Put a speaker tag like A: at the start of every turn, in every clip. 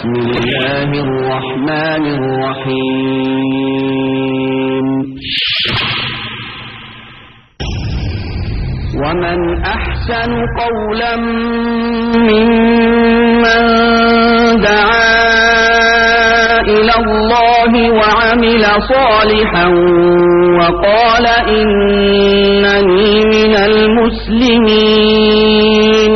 A: بسم الله الرحمن الرحيم ومن أحسن قولا ممن دعا إلى الله وعمل صالحا وقال إنني من المسلمين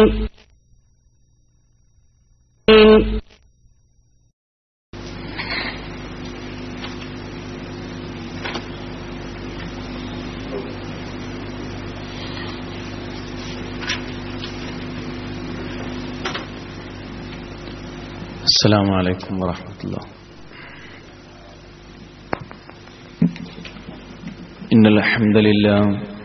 B: السلام عليكم ورحمة الله. إن الحمد لله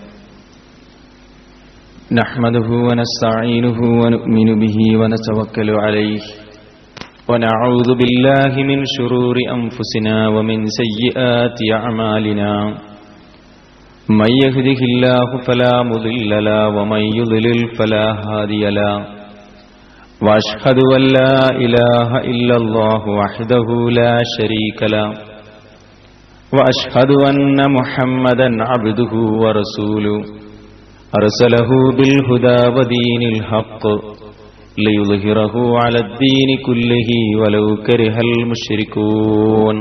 B: نحمده ونستعينه ونؤمن به ونتوكل عليه ونعوذ بالله من شرور أنفسنا ومن سيئات أعمالنا من يهده الله فلا مضل له ومن يضلل فلا هادي له وأشهد أن لا إله إلا الله وحده لا شريك له وأشهد أن محمدا عبده ورسوله أرسله بالهدى ودين الحق ليظهره على الدين كله ولو كره المشركون.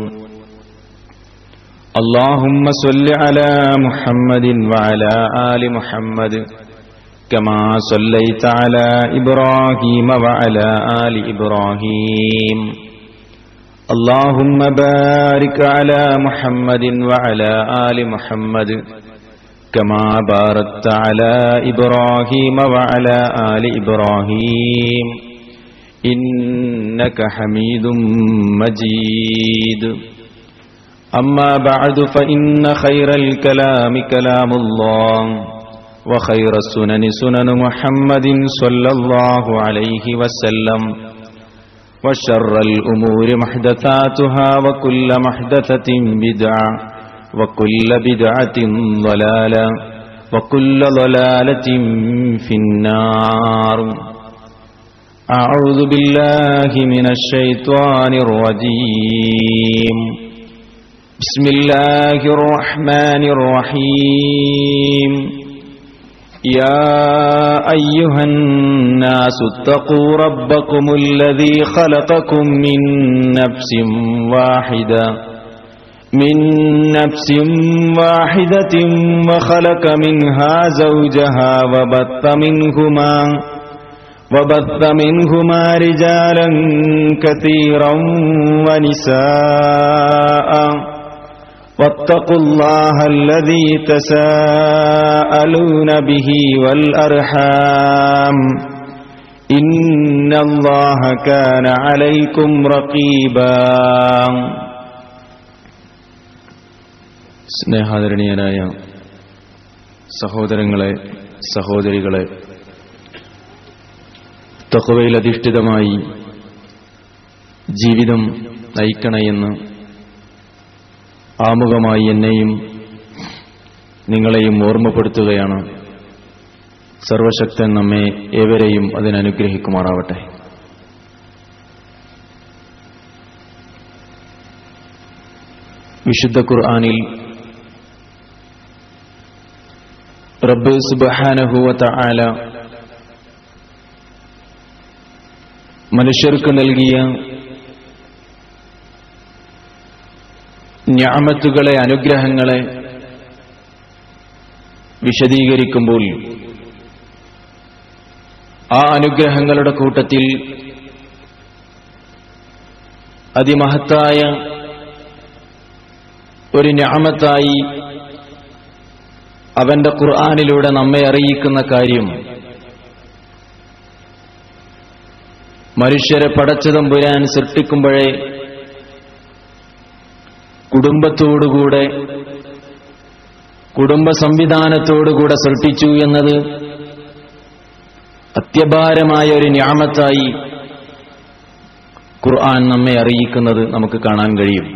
B: اللهم صل على محمد وعلى آل محمد كما صليت على إبراهيم وعلى آل إبراهيم. اللهم بارك على محمد وعلى آل محمد كما باركت على إبراهيم وعلى آل إبراهيم إنك حميد مجيد. أما بعد فإن خير الكلام كلام الله وخير السنن سنن محمد صلى الله عليه وسلم وشر الأمور محدثاتها وكل محدثة بدعة وكل بدعة ضلالة وكل ضلالة في النار. أعوذ بالله من الشيطان الرجيم. بسم الله الرحمن الرحيم. يا أيها الناس اتقوا ربكم الذي خلقكم من نفس واحدة وخلق منها زوجها وبث منهما رجالا كثيرا ونساء واتقوا الله الذي تساءلون به والأرحام إن الله كان عليكم رقيبا. സ്നേഹാദരണീയരായ സഹോദരങ്ങളെ, സഹോദരികളെ, തഖ്വയിൽ അധിഷ്ഠിതമായി ജീവിതം നയിക്കണമെന്ന് ആമുഖമായി എന്നെയും നിങ്ങളെയും ഓർമ്മപ്പെടുത്തുകയാണ്. സർവശക്തൻ നമ്മെ ഏവരെയും അതിനനുഗ്രഹിക്കുമാറാവട്ടെ. വിശുദ്ധ ഖുർആനിൽ റബ്ബ് സുബ്ഹാനഹു വ തആല മനുഷ്യർക്ക് നൽകിയ നിഅമത്തുകളെ, അനുഗ്രഹങ്ങളെ വിശദീകരിക്കുമ്പോൾ ആ അനുഗ്രഹങ്ങളുടെ കൂട്ടത്തിൽ അതിമഹത്തായ ഒരു നിഅമത്തായി അവന്റെ ഖുർആനിലൂടെ നമ്മെ അറിയിക്കുന്ന കാര്യം, മനുഷ്യരെ പടച്ച തമ്പുരാൻ സൃഷ്ടിക്കുമ്പോഴേ കുടുംബത്തോടുകൂടെ, കുടുംബ സംവിധാനത്തോടുകൂടെ സൃഷ്ടിച്ചു എന്നത് അത്യപാരമായ ഒരു നിഅമത്തായി ഖുർആൻ നമ്മെ അറിയിക്കുന്നത് നമുക്ക് കാണാൻ കഴിയും.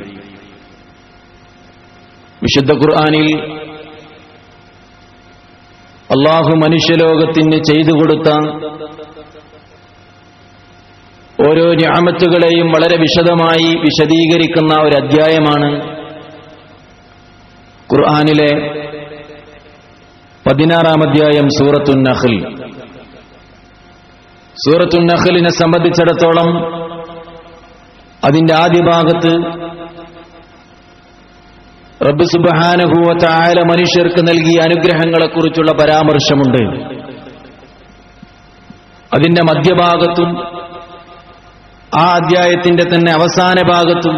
B: വിശുദ്ധ ഖുർആനിൽ അല്ലാഹു മനുഷ്യലോകത്തിന് ചെയ്തു കൊടുത്ത ഓരോ നിഅമത്തുകളെയും വളരെ വിശദമായി വിശദീകരിക്കുന്ന ഒരു അധ്യായമാണ് ഖുർആനിലെ 16-ാം അധ്യായം സൂറത്തുൻ നഹ്ൽ. സൂറത്തുൻ നഹ്ലിനെ സംബന്ധിച്ചിടത്തോളം അതിന്റെ ആദ്യ ഭാഗത്ത് റബ്ബ് സുബ്ഹാനഹു വ തആല മനുഷ്യർക്ക് നൽകിയ അനുഗ്രഹങ്ങളെക്കുറിച്ചുള്ള പരാമർശമുണ്ട്. അതിന്റെ മധ്യഭാഗത്തും ആ അധ്യായത്തിന്റെ തന്നെ അവസാന ഭാഗത്തും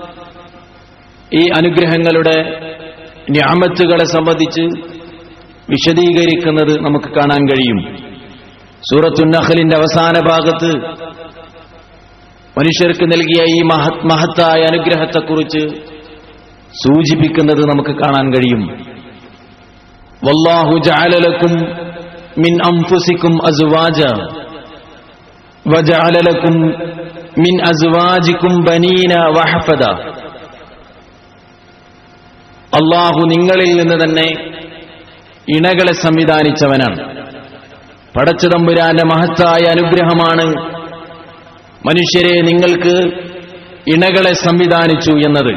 B: ഈ അനുഗ്രഹങ്ങളുടെ നിഅമത്തുകളെ സംബന്ധിച്ച് വിശദീകരിക്കുന്നത് നമുക്ക് കാണാൻ കഴിയും. സൂറത്തുൻ നഹ്ലിന്റെ അവസാന ഭാഗത്ത് മനുഷ്യർക്ക് നൽകിയ ഈ മഹത്തായ അനുഗ്രഹത്തെക്കുറിച്ച് സൂചിപ്പിക്കുന്നത് നമുക്ക് കാണാൻ കഴിയും. വല്ലാഹു ജഅല ലക്കും മിൻ അൻഫുസികും അസ്വാജ വജഅല ലക്കും മിൻ അസ്വാജികും ബനീന വഹഫദ. അല്ലാഹു നിങ്ങളിൽ നിന്ന് തന്നെ ഇണകളെ സംവിധാനിച്ചവനാണ്. പടച്ചതമ്പുരാന്റെ മഹത്തായ അനുഗ്രഹമാണ് മനുഷ്യരെ നിങ്ങൾക്ക് ഇണകളെ സംവിധാനിച്ചു എന്നത്.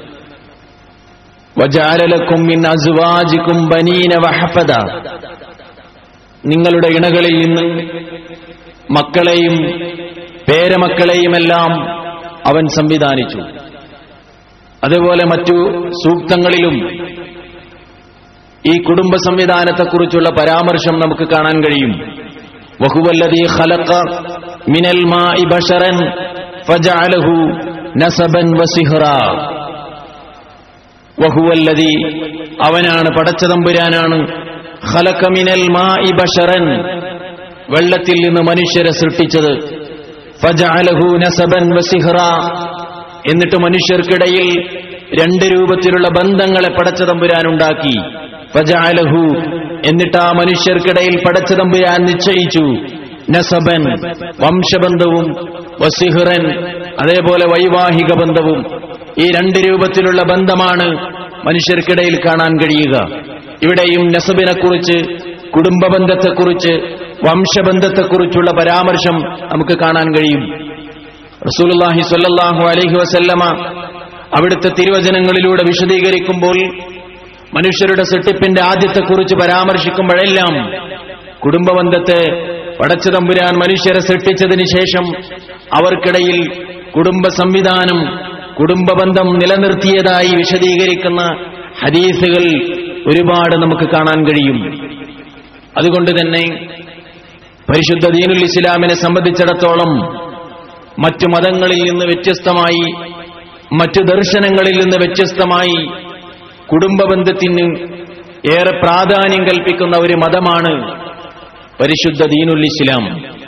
B: വജഅല ലക്കും മിൻ അസ്വാജികും ബനീന വഹഫദ. നിങ്ങളുടെ ഇണകളിൽ നിന്ന് മക്കളെയും പേരമക്കളെയുമെല്ലാം അവൻ സംവിധാനിച്ചു. അതുപോലെ മറ്റു സൂക്തങ്ങളിലും ഈ കുടുംബ സംവിധാനത്തെക്കുറിച്ചുള്ള പരാമർശം നമുക്ക് കാണാൻ കഴിയും. വഹുവല്ലദീ ഖലഖ മിനൽ മാഇ ബശറൻ ഫജഅലഹു നസബൻ വസിഹ്റാ. വഹുവല്ലദീ അവനാണ്, പടച്ചതമ്പുരാനാണ്, ഖലഖ മിനൽ മാഇ ബശറൻ വെള്ളത്തിൽ നിന്ന് മനുഷ്യരെ സൃഷ്ടിച്ചത്. ഫജഅലഹു നസബൻ വസിഹ്റാ എന്നിട്ട് മനുഷ്യർക്കിടയിൽ രണ്ട് രൂപത്തിലുള്ള ബന്ധങ്ങളെ പടച്ചതമ്പുരാനുണ്ടാക്കി. ഫജഅലഹു എന്നിട്ട് ആ മനുഷ്യർക്കിടയിൽ പടച്ചതമ്പുരാൻ നിശ്ചയിച്ചു നസബൻ വംശബന്ധവും വസിഹ്റൻ അതേപോലെ വൈവാഹിക ബന്ധവും. ഈ രണ്ട് രൂപത്തിലുള്ള ബന്ധമാണ് മനുഷ്യർക്കിടയിൽ കാണാൻ കഴിയുക. ഇവിടെയും നസബിനെക്കുറിച്ച്, കുടുംബബന്ധത്തെക്കുറിച്ച്, വംശബന്ധത്തെക്കുറിച്ചുള്ള പരാമർശം നമുക്ക് കാണാൻ കഴിയും. റസൂലുള്ളാഹി സ്വല്ലല്ലാഹു അലൈഹി വസല്ലമ അവിടുത്തെ തിരുവചനങ്ങളിലൂടെ വിശദീകരിക്കുമ്പോൾ മനുഷ്യരുടെ സൃഷ്ടിപ്പിന്റെ ആദ്യത്തെക്കുറിച്ച് പരാമർശിക്കുമ്പോഴെല്ലാം കുടുംബബന്ധത്തെ പടച്ചതമ്പുരാൻ മനുഷ്യരെ സൃഷ്ടിച്ചതിന് ശേഷം അവർക്കിടയിൽ കുടുംബ സംവിധാനം, കുടുംബബന്ധം നിലനിർത്തിയതായി വിശദീകരിക്കുന്ന ഹദീസുകൾ ഒരുപാട് നമുക്ക് കാണാൻ കഴിയും. അതുകൊണ്ട് തന്നെ പരിശുദ്ധ ദീനുൽ ഇസ്ലാമിനെ സംബന്ധിച്ചിടത്തോളം മറ്റു മതങ്ങളിൽ നിന്ന് വ്യത്യസ്തമായി, മറ്റു ദർശനങ്ങളിൽ നിന്ന് വ്യത്യസ്തമായി കുടുംബബന്ധത്തിന് ഏറെ പ്രാധാന്യം കൽപ്പിക്കുന്ന ഒരു മതമാണ് പരിശുദ്ധ ദീനുൽ ഇസ്ലാം.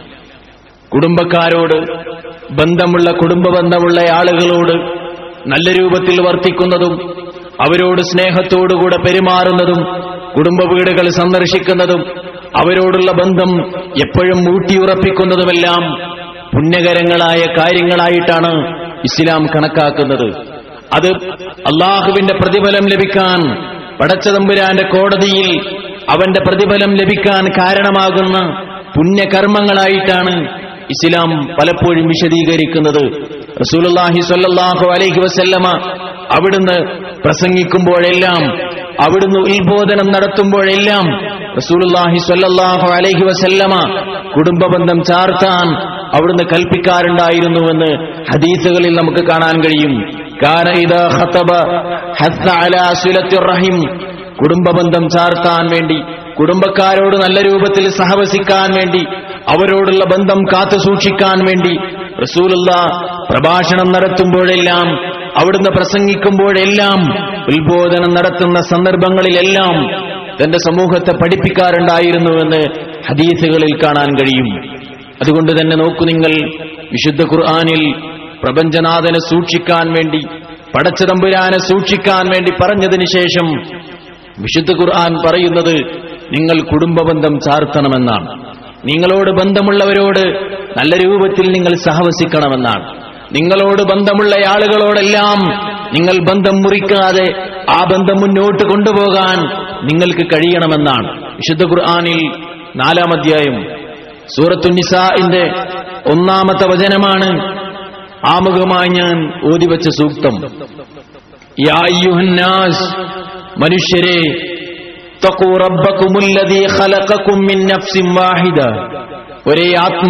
B: കുടുംബക്കാരോട് ബന്ധമുള്ള, കുടുംബബന്ധമുള്ള ആളുകളോട് നല്ല രൂപത്തിൽ വർത്തിക്കുന്നതും അവരോട് സ്നേഹത്തോടുകൂടെ പെരുമാറുന്നതും കുടുംബ വീടുകൾ സന്ദർശിക്കുന്നതും അവരോടുള്ള ബന്ധം എപ്പോഴും ഊട്ടിയുറപ്പിക്കുന്നതുമെല്ലാം പുണ്യകരങ്ങളായ കാര്യങ്ങളായിട്ടാണ് ഇസ്ലാം കണക്കാക്കുന്നത്. അത് അള്ളാഹുവിന്റെ പ്രതിഫലം ലഭിക്കാൻ, പടച്ചതമ്പുരാന്റെ കോടതിയിൽ അവന്റെ പ്രതിഫലം ലഭിക്കാൻ കാരണമാകുന്ന പുണ്യകർമ്മങ്ങളായിട്ടാണ് ഇസ്ലാം പലപ്പോഴും വിശദീകരിക്കുന്നത്. റസൂലുള്ളാഹി സ്വല്ലല്ലാഹു അലൈഹി വസല്ലമ അവിടുന്ന് പ്രസംഗിക്കുമ്പോഴെല്ലാം, അവിടുന്ന് ഉത്ബോധനം നടത്തുമ്പോഴെല്ലാം റസൂലുള്ളാഹി സ്വല്ലല്ലാഹു അലൈഹി വസല്ലമ കുടുംബബന്ധം ചാർത്താൻ അവിടുന്ന് കൽപ്പിക്കാറുണ്ടായിരുന്നുവെന്ന് ഹദീസുകളിൽ നമുക്ക് കാണാൻ കഴിയും. കാന ഇദാ ഖതബ ഹസ്സ അലാ സിലത്തിർ റഹിം. കുടുംബബന്ധം ചാർത്താൻ വേണ്ടി, കുടുംബക്കാരോട് നല്ല രൂപത്തിൽ സഹവസിക്കാൻ വേണ്ടി, അവരോടുള്ള ബന്ധം കാത്തു സൂക്ഷിക്കാൻ വേണ്ടി റസൂലുള്ളാഹ് പ്രഭാഷണം നടത്തുമ്പോഴെല്ലാം, അവിടുന്ന് പ്രസംഗിക്കുമ്പോഴെല്ലാം, ഉത്ബോധനം നടത്തുന്ന സന്ദർഭങ്ങളിലെല്ലാം തന്റെ സമൂഹത്തെ പഠിപ്പിക്കാറുണ്ടായിരുന്നുവെന്ന് ഹദീസുകളിൽ കാണാൻ കഴിയും. അതുകൊണ്ട് തന്നെ നോക്കൂ നിങ്ങൾ, വിശുദ്ധ ഖുർആനിൽ പ്രപഞ്ചനാഥനെ സൂക്ഷിക്കാൻ വേണ്ടി, പടച്ചതമ്പുരാനെ സൂക്ഷിക്കാൻ വേണ്ടി പറഞ്ഞതിന് ശേഷം വിശുദ്ധ ഖുർആൻ പറയുന്നത് നിങ്ങൾ കുടുംബബന്ധം ചാർത്തണമെന്നാണ്. നിങ്ങളോട് ബന്ധമുള്ളവരോട് നല്ല രൂപത്തിൽ നിങ്ങൾ സഹവസിക്കണമെന്നാണ്. നിങ്ങളോട് ബന്ധമുള്ള ആളുകളോടെല്ലാം നിങ്ങൾ ബന്ധം മുറിക്കാതെ ആ ബന്ധം മുന്നോട്ട് കൊണ്ടുപോകാൻ നിങ്ങൾക്ക് കഴിയണമെന്നാണ്. വിശുദ്ധ ഖുർആനിൽ 4-ാം അധ്യായം സൂറത്തുൻ നിസാഇന്റെ 1-ാമത്തെ വചനമാണ് ആമുഖമായി ഞാൻ ഓതിവെച്ച സൂക്തം. യാ അയ്യുഹന്നാസ്, മനുഷ്യരെ, തഖൂ റബ്ബകുമുല്ലദീ ഖലഖകും മിൻ നഫ്സിൻ വാഹിദ, ഒരേ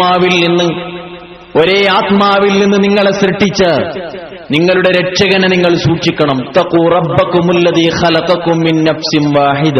B: ആത്മാവിൽ നിന്ന് നിങ്ങളെ സൃഷ്ടിച്ച നിങ്ങളുടെ രക്ഷകനെ നിങ്ങൾ സൂക്ഷിക്കണം. തഖൂ റബ്ബകുമുല്ലദീ ഖലഖകും മിൻ നഫ്സിൻ വാഹിദ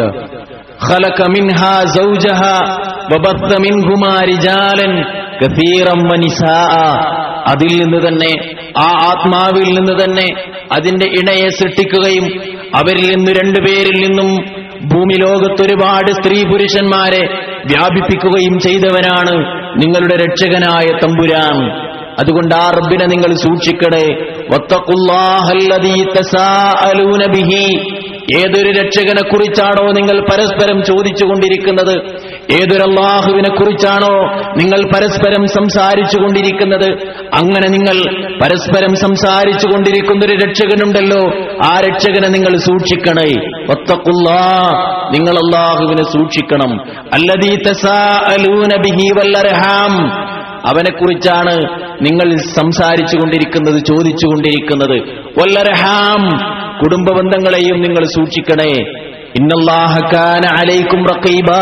B: ഖലഖ മിൻഹാ സൗജഹാ വബത്ത മിൻഹുമാ റിജാലൻ കസീറൻ വനിസാഅ. അതിൽ നിന്ന് തന്നെ, ആ ആത്മാവിൽ നിന്ന് തന്നെ അതിന്റെ ഇണയെ സൃഷ്ടിക്കുകയും അവരിൽ നിന്ന് 2 പേരിൽ നിന്നും ഭൂമി ലോകത്തൊരുപാട് സ്ത്രീ പുരുഷന്മാരെ വ്യാപിപ്പിക്കുകയും ചെയ്തവനാണ് നിങ്ങളുടെ രക്ഷകനായ തമ്പുരാൻ. അതുകൊണ്ട് ആ റബ്ബിനെ നിങ്ങൾ സൂക്ഷിക്കണേ. വത്തഖുല്ലാഹല്ലദീ തസാഅലൂന ബിഹി, ഏതൊരു രക്ഷകനെ കുറിച്ചാണോ നിങ്ങൾ പരസ്പരം ചോദിച്ചുകൊണ്ടിരിക്കുന്നത്, ഏതൊരു അല്ലാഹുവിനെ കുറിച്ചാണോ നിങ്ങൾ പരസ്പരം സംസാരിച്ചുകൊണ്ടിരിക്കുന്നത്, അങ്ങനെ നിങ്ങൾ പരസ്പരം സംസാരിച്ചുകൊണ്ടിരിക്കുന്നൊരു രക്ഷകനുണ്ടല്ലോ, ആ രക്ഷകനെ നിങ്ങൾ സൂക്ഷിക്കണേ. വത്തഖുല്ലാഹ്, നിങ്ങൾ അല്ലാഹുവിനെ സൂക്ഷിക്കണം. അല്ലദീ തസാഅലൂന ബിഹി വൽ അർഹാം, അവനെക്കുറിച്ചാണ് നിങ്ങൾ സംസാരിച്ചുകൊണ്ടിരിക്കുന്നത്, ചോദിച്ചുകൊണ്ടിരിക്കുന്നത്. വൽ അർഹാം, കുടുംബ ബന്ധങ്ങളെയും നിങ്ങൾ സൂക്ഷിക്കണേ. ഇന്നല്ലാഹ കാന അലൈക്കും റഖീബാ,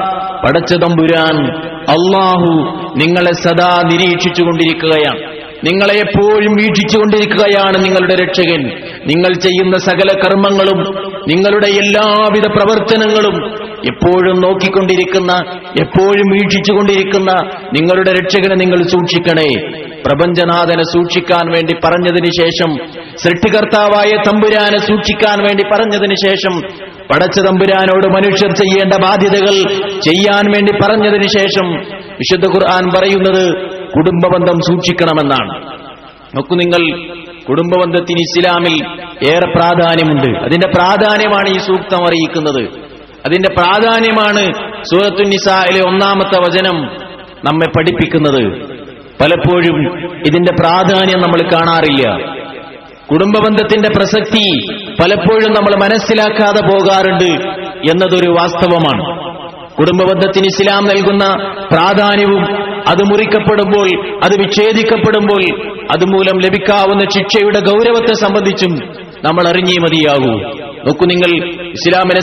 B: പടച്ച തമ്പുരാൻ അല്ലാഹു നിങ്ങളെ സദാ നിരീക്ഷിച്ചുകൊണ്ടിരിക്കുകയാണ്, നിങ്ങളെ എപ്പോഴും വീക്ഷിച്ചുകൊണ്ടിരിക്കുകയാണ് നിങ്ങളുടെ രക്ഷകൻ. നിങ്ങൾ ചെയ്യുന്ന സകല കർമ്മങ്ങളും, നിങ്ങളുടെ എല്ലാവിധ പ്രവർത്തനങ്ങളും എപ്പോഴും നോക്കിക്കൊണ്ടിരിക്കുന്ന, എപ്പോഴും വീക്ഷിച്ചുകൊണ്ടിരിക്കുന്ന നിങ്ങളുടെ രക്ഷകനെ നിങ്ങൾ സൂക്ഷിക്കണേ. പ്രപഞ്ചനാഥനെ സൂക്ഷിക്കാൻ വേണ്ടി പറഞ്ഞതിന് ശേഷം, സൃഷ്ടികർത്താവായ തമ്പുരാനെ സൂക്ഷിക്കാൻ വേണ്ടി പറഞ്ഞതിന് ശേഷം, പടച്ച തമ്പുരാനോട് മനുഷ്യർ ചെയ്യേണ്ട ബാധ്യതകൾ ചെയ്യാൻ വേണ്ടി പറഞ്ഞതിന് ശേഷം വിശുദ്ധ ഖുർആൻ പറയുന്നത് കുടുംബബന്ധം സൂക്ഷിക്കണമെന്നാണ്. നോക്കൂ നിങ്ങൾ, കുടുംബബന്ധത്തിന് ഇസ്ലാമിൽ ഏറെ പ്രാധാന്യമുണ്ട്. അതിന്റെ പ്രാധാന്യമാണ് ഈ സൂക്തം അറിയിക്കുന്നത്. അതിന്റെ പ്രാധാന്യമാണ് സൂറത്തുൻ നിസായിലെ 1-ാമത്തെ വചനം നമ്മെ പഠിപ്പിക്കുന്നത്. പലപ്പോഴും ഇതിന്റെ പ്രാധാന്യം നമ്മൾ കാണാറില്ല. കുടുംബബന്ധത്തിന്റെ പ്രസക്തി പലപ്പോഴും നമ്മൾ മനസ്സിലാക്കാതെ പോകാറുണ്ട് എന്നതൊരു വാസ്തവമാണ്. കുടുംബബന്ധത്തിന് ഇസ്ലാം നൽകുന്ന പ്രാധാന്യവും അത് മുറിക്കപ്പെടുമ്പോൾ, അത് വിച്ഛേദിക്കപ്പെടുമ്പോൾ അതുമൂലം ലഭിക്കാവുന്ന ശിക്ഷയുടെ ഗൗരവത്തെ സംബന്ധിച്ചും നമ്മൾ അറിഞ്ഞേ മതിയാകൂ. നോക്കൂ നിങ്ങൾ, ഇസ്ലാമിനെ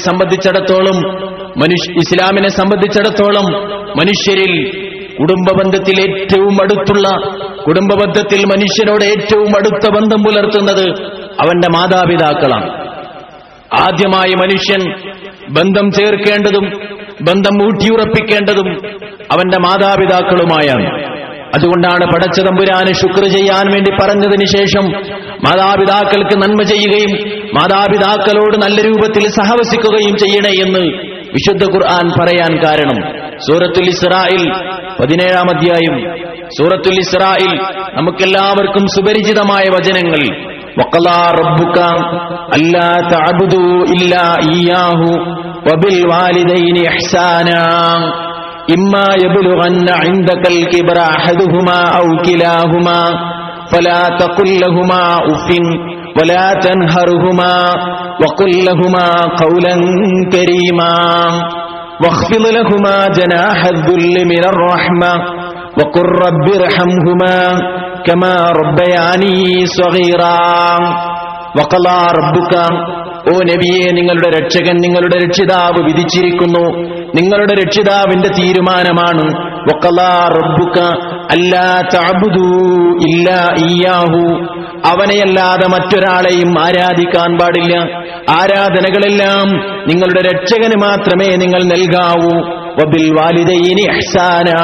B: സംബന്ധിച്ചിടത്തോളം മനുഷ്യരിൽ കുടുംബബന്ധത്തിൽ ഏറ്റവും അടുത്തുള്ള, കുടുംബബന്ധത്തിൽ മനുഷ്യനോട് ഏറ്റവും അടുത്ത ബന്ധം പുലർത്തുന്നത് അവന്റെ മാതാപിതാക്കളാണ്. ആദ്യമായി മനുഷ്യൻ ബന്ധം ചേർക്കേണ്ടതും ബന്ധം ഊട്ടിയുറപ്പിക്കേണ്ടതും അവന്റെ മാതാപിതാക്കളുമായാണ്. അതുകൊണ്ടാണ് പടച്ച തമ്പുരാന് ശുക്ർ ചെയ്യാൻ വേണ്ടി പറഞ്ഞതിന് ശേഷം മാതാപിതാക്കൾക്ക് നന്മ ചെയ്യുകയും മാതാപിതാക്കളോട് നല്ല രൂപത്തിൽ സഹവസിക്കുകയും ചെയ്യണേ എന്ന് വിശുദ്ധ ഖുർആൻ പറയാൻ കാരണം. സൂറത്തുൽ ഇസ്രായിൽ 17-ാം അധ്യായം, സൂറത്തുൽ ഇസ്രായിൽ നമുക്കെല്ലാവർക്കും സുപരിചിതമായ വചനങ്ങൾ. വഖലാ റബ്ബുക അല്ലാ തഅബുദൂ ഇല്ലാ ഇയ്യാഹു വബിൽ വാലിദൈനി ഇഹ്സാനാ ഇമ്മാ യബ്ലുഗന്ന ഇൻദകൽ കിബ്ര അഹദുഹുമാ ഔ കിലാഹുമാ ഫലാ തഖുൽ ലഹുമാ ഉഫിൻ വലാ തൻഹർഹുമാ വഖുൽ ലഹുമാ ഖൗലൻ കരീമാ വഖ്ഫിദ് ലഹുമാ ജനാഹൽ ദുല്ലി മിനർ റഹ്മ വഖുർ റബ്ബിർഹംഹുമാ കമാ റബ്ബയാനി സ്വഗീറാ. വഖലാ റബ്ബുക, ഓ നബിയെ, നിങ്ങളുടെ രക്ഷകൻ, നിങ്ങളുടെ രക്ഷിതാവ് വിധിച്ചിരിക്കുന്നു, നിങ്ങളുടെ രക്ഷിതാവിന്റെ തീരുമാനമാണ്. വഖലാ റബ്ബുക അല്ലാ തഅബുദൂ ഇല്ലാ ഇയ്യാഹു, അവനെയല്ലാതെ മറ്റൊരാളെയും ആരാധിക്കാൻ പാടില്ല. ആരാധനകളെല്ലാം നിങ്ങളുടെ രക്ഷകന് മാത്രമേ നിങ്ങൾ നൽകാവൂ. വബിൽ വാലിദൈനി ഇഹ്സാനാ,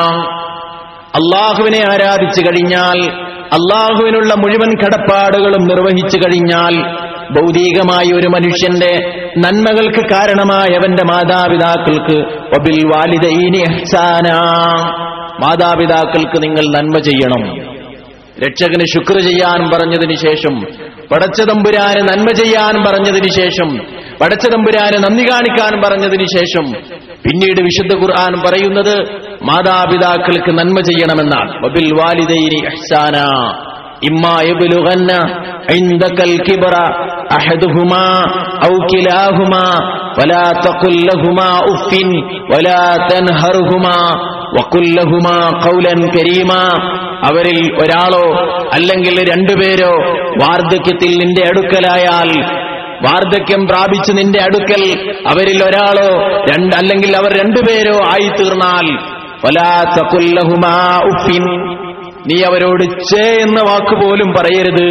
B: അള്ളാഹുവിനെ ആരാധിച്ചു കഴിഞ്ഞാൽ, അള്ളാഹുവിനുള്ള മുഴുവൻ കടപ്പാടുകളും നിർവഹിച്ചു കഴിഞ്ഞാൽ, ഭൗതികമായ ഒരു മനുഷ്യന്റെ നന്മകൾക്ക് കാരണമായവന്റെ മാതാപിതാക്കൾക്ക് വബിൽ വാലിദൈനി ഇഹ്സാനാ, മാതാപിതാക്കൾക്ക് നിങ്ങൾ നന്മ ചെയ്യണം. രക്ഷകന് ശുക്ർ ചെയ്യാൻ പറഞ്ഞതിന് ശേഷം, പടച്ചതമ്പുരാന് നന്മ ചെയ്യാൻ പറഞ്ഞതിന് ശേഷം, പടച്ചതമ്പുരാന് നന്ദി കാണിക്കാൻ പറഞ്ഞതിന് ശേഷം പിന്നീട് വിശുദ്ധ ഖുർആൻ പറയുന്നത് മാതാപിതാക്കൾക്ക് നന്മ ചെയ്യണമെന്നാണ്. വബിൽ വാലിദൈനി ഇഹ്സാനാ ഇമ്മാ യബ്ലുഗന്ന ഇൻദകൽ കിബ്ര അഹദുഹുമാ ഔ കിലാഹുമാ വലാ തഖുൽ ലഹുമാ ഉഫ്ഫിൻ വലാ തൻഹർഹുമാ വഖുൽ ലഹുമാ ഖൗലൻ കരീമാ. അവരിൽ ഒരാളോ അല്ലെങ്കിൽ രണ്ടുപേരോ വാർദ്ധക്യത്തിൽ നിന്റെ അടുക്കലായാൽ, വാർദ്ധക്യം പ്രാപിച്ച് നിന്റെ അടുക്കൽ അവരിൽ ഒരാളോ അല്ലെങ്കിൽ അവർ രണ്ടുപേരോ ആയിത്തീർന്നാൽ വലാ തഖുൽ ലഹുമാ ഉഫ്ഫിൻ, നീ അവരോട് ഛേ എന്ന വാക്കുപോലും പറയരുത്.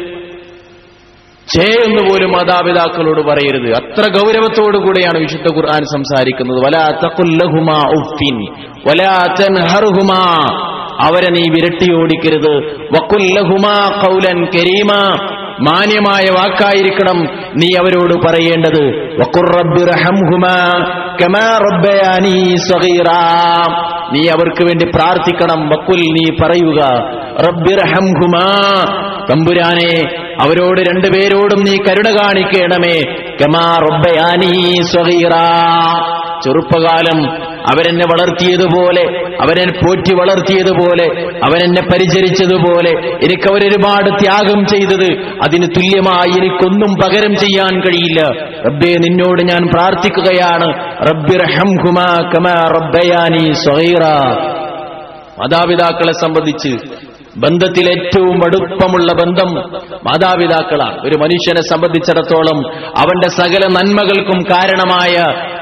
B: ഛേ എന്ന് പോലും മാതാപിതാക്കളോട് പറയരുത്. അത്ര ഗൗരവത്തോടുകൂടെയാണ് വിശുദ്ധ ഖുർആൻ സംസാരിക്കുന്നത്. വലാ തഖുൽ ലഹുമാ ഉഫ്ഫിൻ വലാ തൻഹർഹുമാ, അവരെ നീ വിരട്ടിയോടിക്കരുത്. വഖുൽ ലഹുമാ ഖൗലൻ കരീമാ, മാന്യമായ വാക്കായിരിക്കണം നീ അവരോട് പറയേണ്ടത്. വഖുർ റബ്ബിർഹംഹുമാ കമാ റബ്ബയാനി സഗീറാ, നീ അവർക്ക് വേണ്ടി പ്രാർത്ഥിക്കണം. വഖുൽ, നീ പറയുക, റബ്ബിർഹംഹുമാ, തമ്പുരാനെ അവരോട് രണ്ടുപേരോടും നീ കരുണ കാണിക്കണമേ. കമാ റബ്ബയാനി സഗീറാ, ചെറുപ്പകാലം അവരെന്നെ വളർത്തിയതുപോലെ, അവരെന്നെ പോറ്റി വളർത്തിയതുപോലെ, അവരെന്നെ പരിചരിച്ചതുപോലെ എനിക്ക് അവരൊരുപാട് ത്യാഗം ചെയ്തത്, അതിന് തുല്യമായി എനിക്കൊന്നും പകരം ചെയ്യാൻ കഴിയില്ല. റബ്ബേ, നിന്നോട് ഞാൻ പ്രാർത്ഥിക്കുകയാണ്. റബ്ബിർഹംഹുമാ കമാ റബ്ബയാനി സഗീറാ. മാതാപിതാക്കളെ സംബന്ധിച്ച് ബന്ധത്തിൽ ഏറ്റവും അടുപ്പമുള്ള ബന്ധം മാതാപിതാക്കളാണ്. ഒരു മനുഷ്യനെ സംബന്ധിച്ചിടത്തോളം അവന്റെ സകല നന്മകൾക്കും കാരണമായ,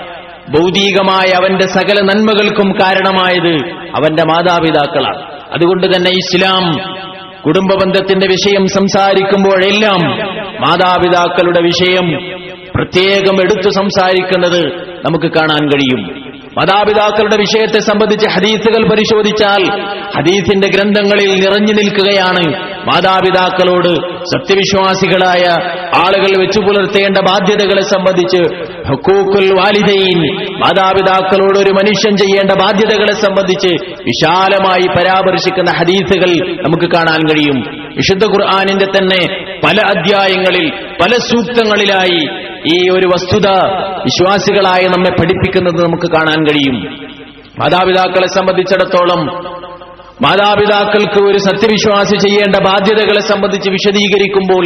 B: ഭൗതികമായ അവന്റെ സകല നന്മകൾക്കും കാരണമായത് അവന്റെ മാതാപിതാക്കളാണ്. അതുകൊണ്ട് തന്നെ ഇസ്ലാം കുടുംബ ബന്ധത്തിന്റെ വിഷയം സംസാരിക്കുമ്പോഴെല്ലാം മാതാപിതാക്കളുടെ വിഷയം പ്രത്യേകം എടുത്തു സംസാരിക്കുന്നത് നമുക്ക് കാണാൻ കഴിയും. മാതാപിതാക്കളുടെ വിഷയത്തെ സംബന്ധിച്ച് ഹദീസുകൾ പരിശോധിച്ചാൽ ഹദീസിന്റെ ഗ്രന്ഥങ്ങളിൽ നിറഞ്ഞു നിൽക്കുകയാണ് മാതാപിതാക്കളോട് സത്യവിശ്വാസികളായ ആളുകൾ വെച്ചു പുലർത്തേണ്ട ബാധ്യതകളെ സംബന്ധിച്ച്. ഹുഖൂഖുൽ വാലിദൈൻ, മാതാപിതാക്കളോട് ഒരു മനുഷ്യൻ ചെയ്യേണ്ട ബാധ്യതകളെ സംബന്ധിച്ച് വിശാലമായി പരാമർശിക്കുന്ന ഹദീസുകൾ നമുക്ക് കാണാൻ കഴിയും. വിശുദ്ധ ഖുർആനിന്റെ തന്നെ പല അധ്യായങ്ങളിൽ, പല സൂക്തങ്ങളിലായി ഈ ഒരു വസ്തുത വിശ്വാസികളായ നമ്മെ പഠിപ്പിക്കുന്നത് നമുക്ക് കാണാൻ കഴിയും. മാതാപിതാക്കളെ സംബന്ധിച്ചിടത്തോളം മാതാപിതാക്കൾക്ക് ഒരു സത്യവിശ്വാസി ചെയ്യേണ്ട ബാധ്യതകളെ സംബന്ധിച്ച് വിശദീകരിക്കുമ്പോൾ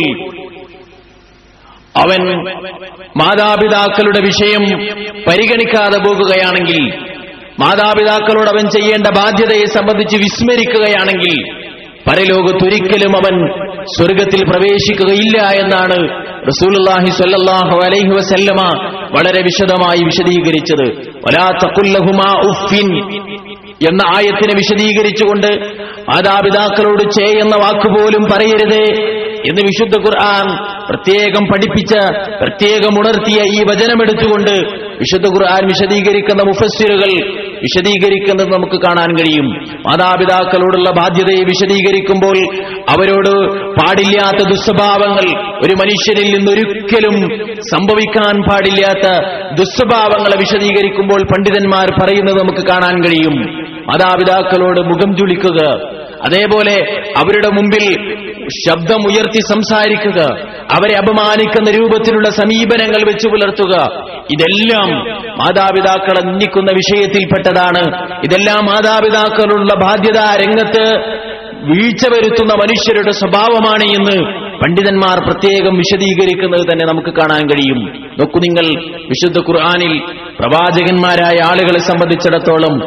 B: അവൻ മാതാപിതാക്കളുടെ വിഷയം പരിഗണിക്കാതെ പോകുകയാണെങ്കിൽ, മാതാപിതാക്കളോട് അവൻ ചെയ്യേണ്ട ബാധ്യതയെ സംബന്ധിച്ച് വിസ്മരിക്കുകയാണെങ്കിൽ പരലോകത്തൊരിക്കലും അവൻ സ്വർഗത്തിൽ പ്രവേശിക്കുകയില്ല എന്നാണ് റസൂലുള്ളാഹി സ്വല്ലല്ലാഹു അലൈഹി വസല്ലമ വളരെ വിശദമായി വിശദീകരിച്ചത്. വലാ തഖുൽ ലഹുമാ ഉഫ്ഫിൻ എന്ന ആയത്തിനെ വിശദീകരിച്ചുകൊണ്ട് മാതാപിതാക്കളോട് ഛേ എന്ന വാക്കുപോലും പറയരുത് എന്ന് വിശുദ്ധ ഖുർആൻ പ്രത്യേകം പഠിപ്പിച്ച, പ്രത്യേകം ഉണർത്തിയ ഈ വചനമെടുത്തുകൊണ്ട് വിശുദ്ധ ഖുർആൻ വിശദീകരിക്കുന്ന മുഫസ്സിറുകൾ വിശദീകരിക്കുന്നത് നമുക്ക് കാണാൻ കഴിയും. മാതാപിതാക്കളോടുള്ള ബാധ്യതയെ വിശദീകരിക്കുമ്പോൾ അവരോട് പാടില്ലാത്ത ദുസ്വഭാവങ്ങൾ, ഒരു മനുഷ്യരിൽ നിന്നൊരിക്കലും സംഭവിക്കാൻ പാടില്ലാത്ത ദുസ്വഭാവങ്ങളെ വിശദീകരിക്കുമ്പോൾ പണ്ഡിതന്മാർ പറയുന്നത് നമുക്ക് കാണാൻ കഴിയും. മാതാപിതാക്കളോട് മുഖം ചുളിക്കുക, അതേപോലെ അവരുടെ മുമ്പിൽ ശബ്ദമുയർത്തി സംസാരിക്കുക, അവരെ അപമാനിക്കുന്ന രൂപത്തിലുള്ള സമീപനങ്ങൾ വെച്ചു പുലർത്തുക, ഇതെല്ലാം മാതാപിതാക്കളെ നിന്ദിക്കുന്ന വിഷയത്തിൽപ്പെട്ടതാണ്. ഇതെല്ലാം മാതാപിതാക്കളുള്ള ബാധ്യതാ രംഗത്ത് വീഴ്ച വരുത്തുന്ന മനുഷ്യരുടെ സ്വഭാവമാണ് എന്ന് പണ്ഡിതന്മാർ പ്രത്യേകം വിശദീകരിക്കുന്നത് തന്നെ നമുക്ക് കാണാൻ കഴിയും. നോക്കൂ നിങ്ങൾ, വിശുദ്ധ ഖുർആനിൽ പ്രവാചകന്മാരായ ആളുകളെ സംബന്ധിച്ചിടത്തോളം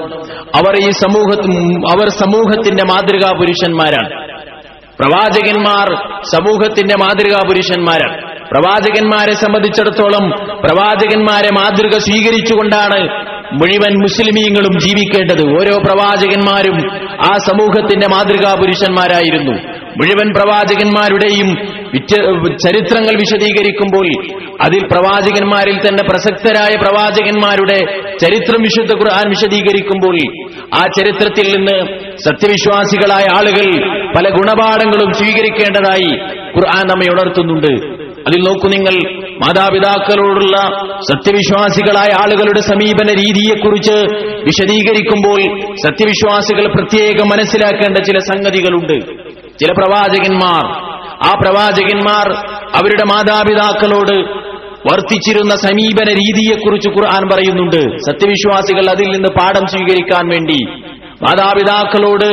B: അവർ സമൂഹത്തിന്റെ മാതൃകാ പുരുഷന്മാരാണ്. പ്രവാചകന്മാർ സമൂഹത്തിന്റെ മാതൃകാ പുരുഷന്മാരാണ്. പ്രവാചകന്മാരെ സംബന്ധിച്ചിടത്തോളം പ്രവാചകന്മാരെ മാതൃക സ്വീകരിച്ചുകൊണ്ടാണ് മുഴുവൻ മുസ്ലിമീങ്ങളും ജീവിക്കേണ്ടത്. ഓരോ പ്രവാചകന്മാരും ആ സമൂഹത്തിന്റെ മാതൃകാ പുരുഷന്മാരായിരുന്നു. മുഴുവൻ പ്രവാചകന്മാരുടെയും ചരിത്രങ്ങൾ വിശദീകരിക്കുമ്പോൾ അതിൽ പ്രവാചകന്മാരിൽ തന്നെ പ്രസക്തരായ പ്രവാചകന്മാരുടെ ചരിത്രം വിശുദ്ധ ഖുർആൻ വിശദീകരിക്കുമ്പോൾ ആ ചരിത്രത്തിൽ നിന്ന് സത്യവിശ്വാസികളായ ആളുകൾ പല ഗുണപാഠങ്ങളും സ്വീകരിക്കേണ്ടതായി ഖുർആൻ നമ്മെ ഉണർത്തുന്നുണ്ട്. അതിൽ നോക്കൂ നിങ്ങൾ, മാതാപിതാക്കളോടുള്ള സത്യവിശ്വാസികളായ ആളുകളുടെ സമീപന രീതിയെക്കുറിച്ച് വിശദീകരിക്കുമ്പോൾ സത്യവിശ്വാസികൾ പ്രത്യേകം മനസ്സിലാക്കേണ്ട ചില സംഗതികളുണ്ട്. ചില പ്രവാചകന്മാർ, ആ പ്രവാചകന്മാർ അവരുടെ മാതാപിതാക്കളോട് വർത്തിച്ചിരുന്ന സമീപന രീതിയെക്കുറിച്ച് ഖുർആൻ പറയുന്നുണ്ട്. സത്യവിശ്വാസികൾ അതിൽ നിന്ന് പാഠം സ്വീകരിക്കാൻ വേണ്ടി മാതാപിതാക്കളോട്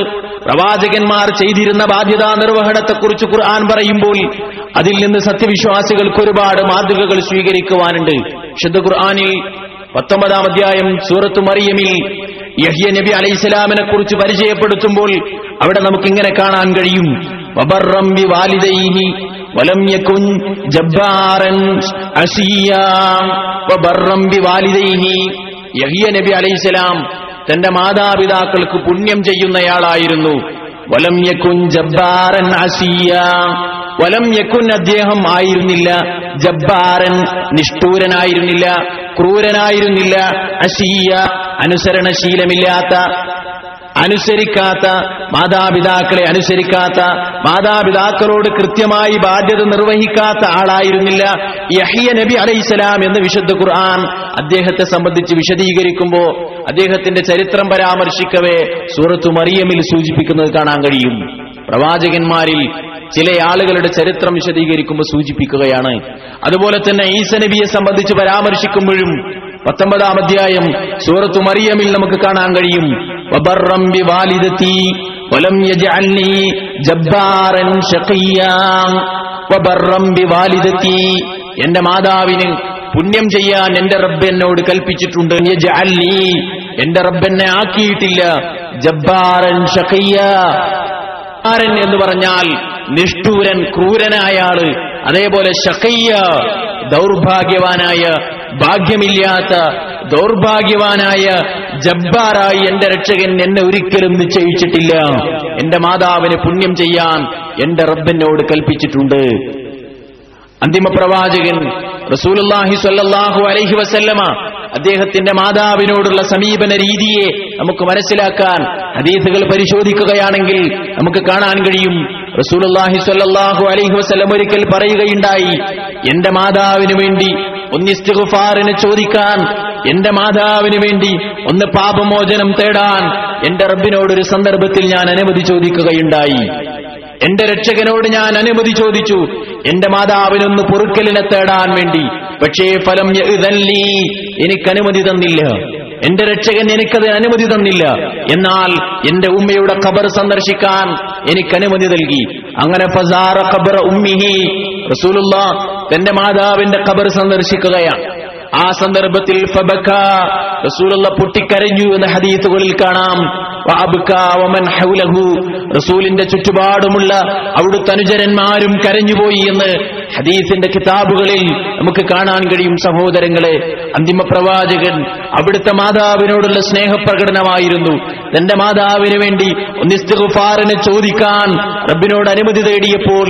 B: പ്രവാചകന്മാർ ചെയ്തിരുന്ന ബാധ്യതാ നിർവഹണത്തെക്കുറിച്ച് ഖുർആൻ പറയുമ്പോൾ അതിൽ നിന്ന് സത്യവിശ്വാസികൾക്ക് ഒരുപാട് മാതൃകകൾ സ്വീകരിക്കുവാനുണ്ട്. വിശുദ്ധ ഖുർആനിൽ 19-ാം അധ്യായം സൂറത്ത് മറിയമിൽ യഹ്യ നബി അലൈഹിസ്സലാമിനെ കുറിച്ച് പരിചയപ്പെടുത്തുമ്പോൾ അവിടെ നമുക്കിങ്ങനെ കാണാൻ കഴിയും. വബർറം ബിവാലിദൈഹി വലം യകുൻ ജബ്ബാറൻ അസിയാ. വബർറം ബിവാലിദൈഹി, യഹ്യ നബി അലൈഹിസ്സലാം തന്റെ മാതാപിതാക്കൾക്ക് പുണ്യം ചെയ്യുന്നയാളായിരുന്നു. വലം യകുൻ ജബ്ബാറൻ അസിയാ, വലം യകുൻ അദ്ദേഹം ആയിരുന്നില്ല, ജബ്ബാറൻ നിഷ്ഠൂരനായിരുന്നില്ല, ക്രൂരനായിരുന്നില്ല, അസിയ അനുസരണശീലമില്ലാത്ത, അനുസരിക്കാത്ത, മാതാപിതാക്കളെ അനുസരിക്കാത്ത, മാതാപിതാക്കളോട് കൃത്യമായി ബാധ്യത നിർവഹിക്കാത്ത ആളായിരുന്നില്ല യഹ്യ നബി അലൈഹിസ്സലാം എന്ന് വിശുദ്ധ ഖുർആൻ അദ്ദേഹത്തെ സംബന്ധിച്ച് വിശദീകരിക്കുമ്പോൾ അദ്ദേഹത്തിന്റെ ചരിത്രം പരാമർശിക്കവേ സൂറത്തു മറിയമിൽ സൂചിപ്പിക്കുന്നത് കാണാൻ കഴിയും. പ്രവാചകന്മാരിൽ ചില ആളുകളുടെ ചരിത്രം വിശദീകരിക്കുമ്പോൾ സൂചിപ്പിക്കുകയാണ്. അതുപോലെ തന്നെ ഈസ നബിയെ സംബന്ധിച്ച് പരാമർശിക്കുമ്പോഴും 19-ാം അധ്യായം സൂറത്തു മറിയമിൽ നമുക്ക് കാണാൻ കഴിയും. വബർറം ബിവാലിദതി വലം യജഅൽനി ജബ്ബാറൻ ശഖിയാ. വബർറം ബിവാലിദതി, എന്റെ മാതാവിന് പുണ്യം ചെയ്യാൻ എന്റെ റബ്ബ് എന്നോട് കൽപ്പിച്ചിട്ടുണ്ട്. യജഅൽനി, എന്റെ റബ്ബ് എന്നെ ആക്കിയിട്ടില്ല ജബ്ബാറൻ ശഖിയാ. എന്ന് പറഞ്ഞാൽ നിഷ്ഠൂരൻ, ക്രൂരനായ ആള്. അതേപോലെ ശഖിയ, ദൗർഭാഗ്യവാനായ, ഭാഗ്യമില്ലാത്ത, ദൗർഭാഗ്യവാനായ, ജബ്ബാറായി എന്റെ രക്ഷകൻ എന്നെ ഒരിക്കലും നിശ്ചയിച്ചിട്ടില്ല. എന്റെ മാതാവിന് പുണ്യം ചെയ്യാൻ എന്റെ റബ്ബിനോട് കൽപ്പിച്ചിട്ടുണ്ട്. അന്തിമ പ്രവാചകൻ റസൂലുള്ളാഹി സ്വല്ലല്ലാഹു അലൈഹി വസല്ലമ അദ്ദേഹത്തിന്റെ മാതാവിനോടുള്ള സമീപന രീതിയെ നമുക്ക് മനസ്സിലാക്കാൻ ഹദീസുകൾ പരിശോധിക്കുകയാണെങ്കിൽ നമുക്ക് കാണാൻ കഴിയും. റസൂലുള്ളാഹി സ്വല്ലല്ലാഹു അലൈഹി വസല്ലം ഒരിക്കൽ പറയുകയുണ്ടായി, എന്റെ മാതാവിന് വേണ്ടി ഒന്ന് ഇസ്തിഗ്ഫാറിന് ചോദിക്കാൻ, എന്റെ മാതാവിന് വേണ്ടി ഒന്ന് പാപമോചനം തേടാൻ എന്റെ റബ്ബിനോടൊരു സന്ദർഭത്തിൽ ഞാൻ അനുമതി ചോദിക്കുകയുണ്ടായി. എന്റെ രക്ഷകനോട് ഞാൻ അനുമതി ചോദിച്ചു എന്റെ മാതാവിനൊന്ന് പൊറുക്കലിനെ തേടാൻ വേണ്ടി. പക്ഷേ ഫലം യഅ്ദൻലി, എനിക്ക് അനുമതി തന്നില്ല. എന്റെ രക്ഷകൻ എനിക്കത് അനുമതി തന്നില്ല. എന്നാൽ എന്റെ ഉമ്മയുടെ ഖബർ സന്ദർശിക്കാൻ എനിക്ക് അനുമതി നൽകി. അങ്ങനെ ഫസാറ ഖബറ ഉമ്മിഹി, റസൂലുള്ളാഹ് തന്റെ മാതാവിന്റെ ഖബർ സന്ദർശിക്കുകയാണ്. ആ സന്ദർഭത്തിൽ ഫബക, റസൂലുള്ളാഹ് പൊട്ടിക്കരഞ്ഞു എന്ന് ഹദീസുകളിൽ കാണാം. വഅബ്കാ വമൻ ഹൗലഹു, റസൂലിന്റെ ചുറ്റുപാടുമുള്ള അവിടുത്തെ അനുചരന്മാരും കരഞ്ഞുപോയി എന്ന് ഹദീസിന്റെ കിതാബുകളിൽ നമുക്ക് കാണാൻ കഴിയും. സഹോദരങ്ങളെ, അന്തിമ പ്രവാചകൻ അവിടുത്തെ മാതാവിനോടുള്ള സ്നേഹപ്രകടനമായിരുന്നു. തന്റെ മാതാവിന് വേണ്ടി ഒന്ന് ഇസ്തിഗ്ഫാറിനെ ചോദിക്കാൻ റബ്ബിനോട് അനുമതി തേടിയപ്പോൾ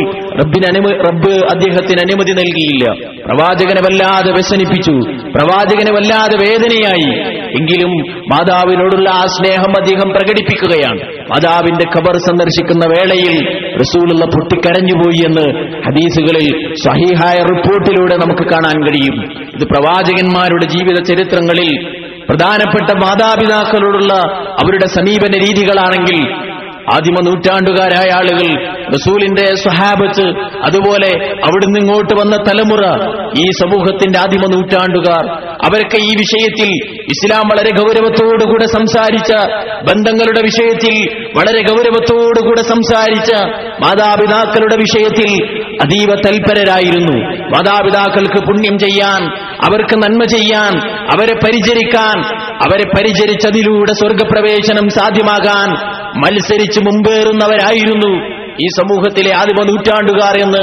B: റബ്ബ് അദ്ദേഹത്തിന് അനുമതി നൽകിയില്ല. പ്രവാചകനെ വല്ലാതെ വ്യസനിപ്പിച്ചു, പ്രവാചകനെ വല്ലാതെ വേദനയായി. എങ്കിലും മാതാവിനോടുള്ള ആ സ്നേഹം അദ്ദേഹം പ്രകടിപ്പിക്കുകയാണ്. മാതാവിന്റെ ഖബർ സന്ദർശിക്കുന്ന വേളയിൽ റസൂലുള്ളാഹ് പൊട്ടിക്കരഞ്ഞുപോയി എന്ന് ഹദീസുകളിൽ സ്വഹീഹായ റിപ്പോർട്ടിലൂടെ നമുക്ക് കാണാൻ കഴിയും. ഇത് പ്രവാചകന്മാരുടെ ജീവിത ചരിത്രങ്ങളിൽ പ്രധാനപ്പെട്ട മാതാപിതാക്കളോടുള്ള അവരുടെ സമീപന രീതികളാണെങ്കിൽ ആദിമ നൂറ്റാണ്ടുകാരായ ആളുകൾ, റസൂലിന്റെ സ്വഹാബത്ത്, അതുപോലെ അവിടുന്ന് ഇങ്ങോട്ട് വന്ന തലമുറ, ഈ സമൂഹത്തിന്റെ ആദിമ നൂറ്റാണ്ടുകാർ, അവരൊക്കെ ഈ വിഷയത്തിൽ ഇസ്ലാം വളരെ ഗൗരവത്തോടുകൂടെ സംസാരിച്ച, ബന്ധങ്ങളുടെ വിഷയത്തിൽ വളരെ ഗൗരവത്തോടുകൂടെ സംസാരിച്ച, മാതാപിതാക്കളുടെ വിഷയത്തിൽ അതീവ തൽപരരായിരുന്നു. മാതാപിതാക്കൾക്ക് പുണ്യം ചെയ്യാൻ, അവർക്ക് നന്മ ചെയ്യാൻ, അവരെ പരിചരിക്കാൻ, അവരെ പരിചരിച്ചതിലൂടെ സ്വർഗപ്രവേശനം സാധ്യമാകാൻ മത്സരിച്ച് മുമ്പേറുന്നവരായിരുന്നു ഈ സമൂഹത്തിലെ ആദിമ നൂറ്റാണ്ടുകാർ എന്ന്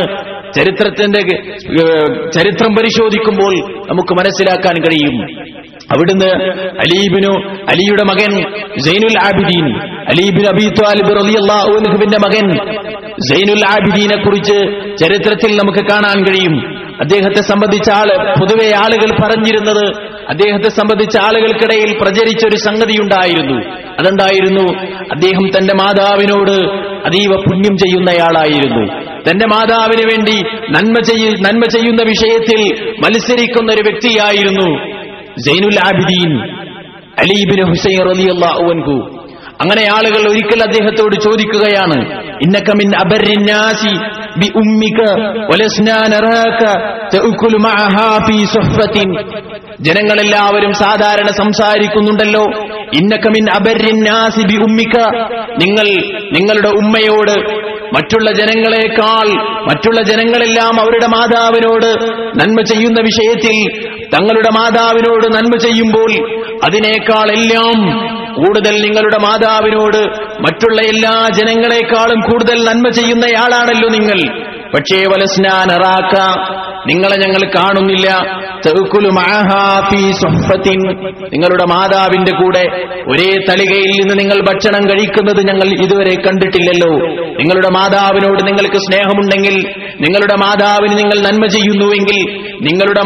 B: ചരിത്രം പരിശോധിക്കുമ്പോൾ നമുക്ക് മനസ്സിലാക്കാൻ കഴിയും. അവിടുന്ന് അലിയുടെ മകൻ സൈനുൽ ആബിദീൻ, അലി ഇബ്നു അബീ ത്വാലിബ് റളിയല്ലാഹു അൻഹുവിന്റെ മകൻ സൈനുൽ ആബിദീനെ കുറിച്ച് ചരിത്രത്തിൽ നമുക്ക് കാണാൻ കഴിയും. അദ്ദേഹത്തെ സംബന്ധിച്ച പൊതുവെ ആളുകൾ പറഞ്ഞിരുന്നത്, അദ്ദേഹത്തെ സംബന്ധിച്ച ആളുകൾക്കിടയിൽ പ്രചരിച്ചൊരു സംഗതിയുണ്ടായിരുന്നു. അതെന്തായിരുന്നു? അദ്ദേഹം തന്റെ മാതാവിനോട് അതീവ പുണ്യം ചെയ്യുന്നയാളായിരുന്നു. തന്റെ മാതാവിന് വേണ്ടി നന്മ ചെയ്യുന്ന വിഷയത്തിൽ മത്സരിക്കുന്ന ഒരു വ്യക്തിയായിരുന്നു സൈനുൽ ആബിദീൻ അലി ഇബ്നു ഹുസൈൻ റളിയല്ലാഹു അൻഹു. അങ്ങനെ ആളുകൾ ഒരിക്കൽ അദ്ദേഹത്തോട് ചോദിക്കുകയാണ്, ഇന്നക മിൻ അബർരിന്നാസി ബി ഉമ്മിക വലസ്നാ നറാക തഅകുലു മഅഹാ ഫീ സുഹ്ഫത്തിൻ. ജനങ്ങളെല്ലാവരും സാധാരണ സംസാരിക്കുന്നുണ്ടല്ലോ, ഇന്നക മിൻ അബർരിൻ നാസി ബി ഉമ്മിക, നിങ്ങൾ നിങ്ങളുടെ ഉമ്മയോട് മറ്റുള്ള ജനങ്ങളെക്കാൾ മറ്റുള്ള ജനങ്ങളെല്ലാം അവരുടെ മാതാവിനോട് നന്മ ചെയ്യുന്ന വിഷയത്തിൽ തങ്ങളുടെ മാതാവിനോട് നന്മ ചെയ്യുമ്പോൾ അതിനേക്കാൾ എല്ലാം കൂടുതൽ നിങ്ങളുടെ മാതാവിനോട് മറ്റുള്ള എല്ലാ ജനങ്ങളെക്കാളും കൂടുതൽ നന്മ ചെയ്യുന്നയാളാണല്ലോ നിങ്ങൾ. പക്ഷേ വലസ്നാ നറാക, നിങ്ങളെ ഞങ്ങൾ കാണുന്നില്ല. തഅകുലു മഅഹാ ഫീ സുഹ്ഫത്തിൻ, നിങ്ങളുടെ മാതാവിന്റെ കൂടെ ഒരേ തളികയിൽ നിന്ന് നിങ്ങൾ ഭക്ഷണം കഴിക്കുന്നത് ഞങ്ങൾ ഇതുവരെ കണ്ടിട്ടില്ലല്ലോ. നിങ്ങളുടെ മാതാവിനോട് നിങ്ങൾക്ക് സ്നേഹമുണ്ടെങ്കിൽ, നിങ്ങളുടെ മാതാവിന് നിങ്ങൾ നന്മ ചെയ്യുന്നുവെങ്കിൽ, നിങ്ങളുടെ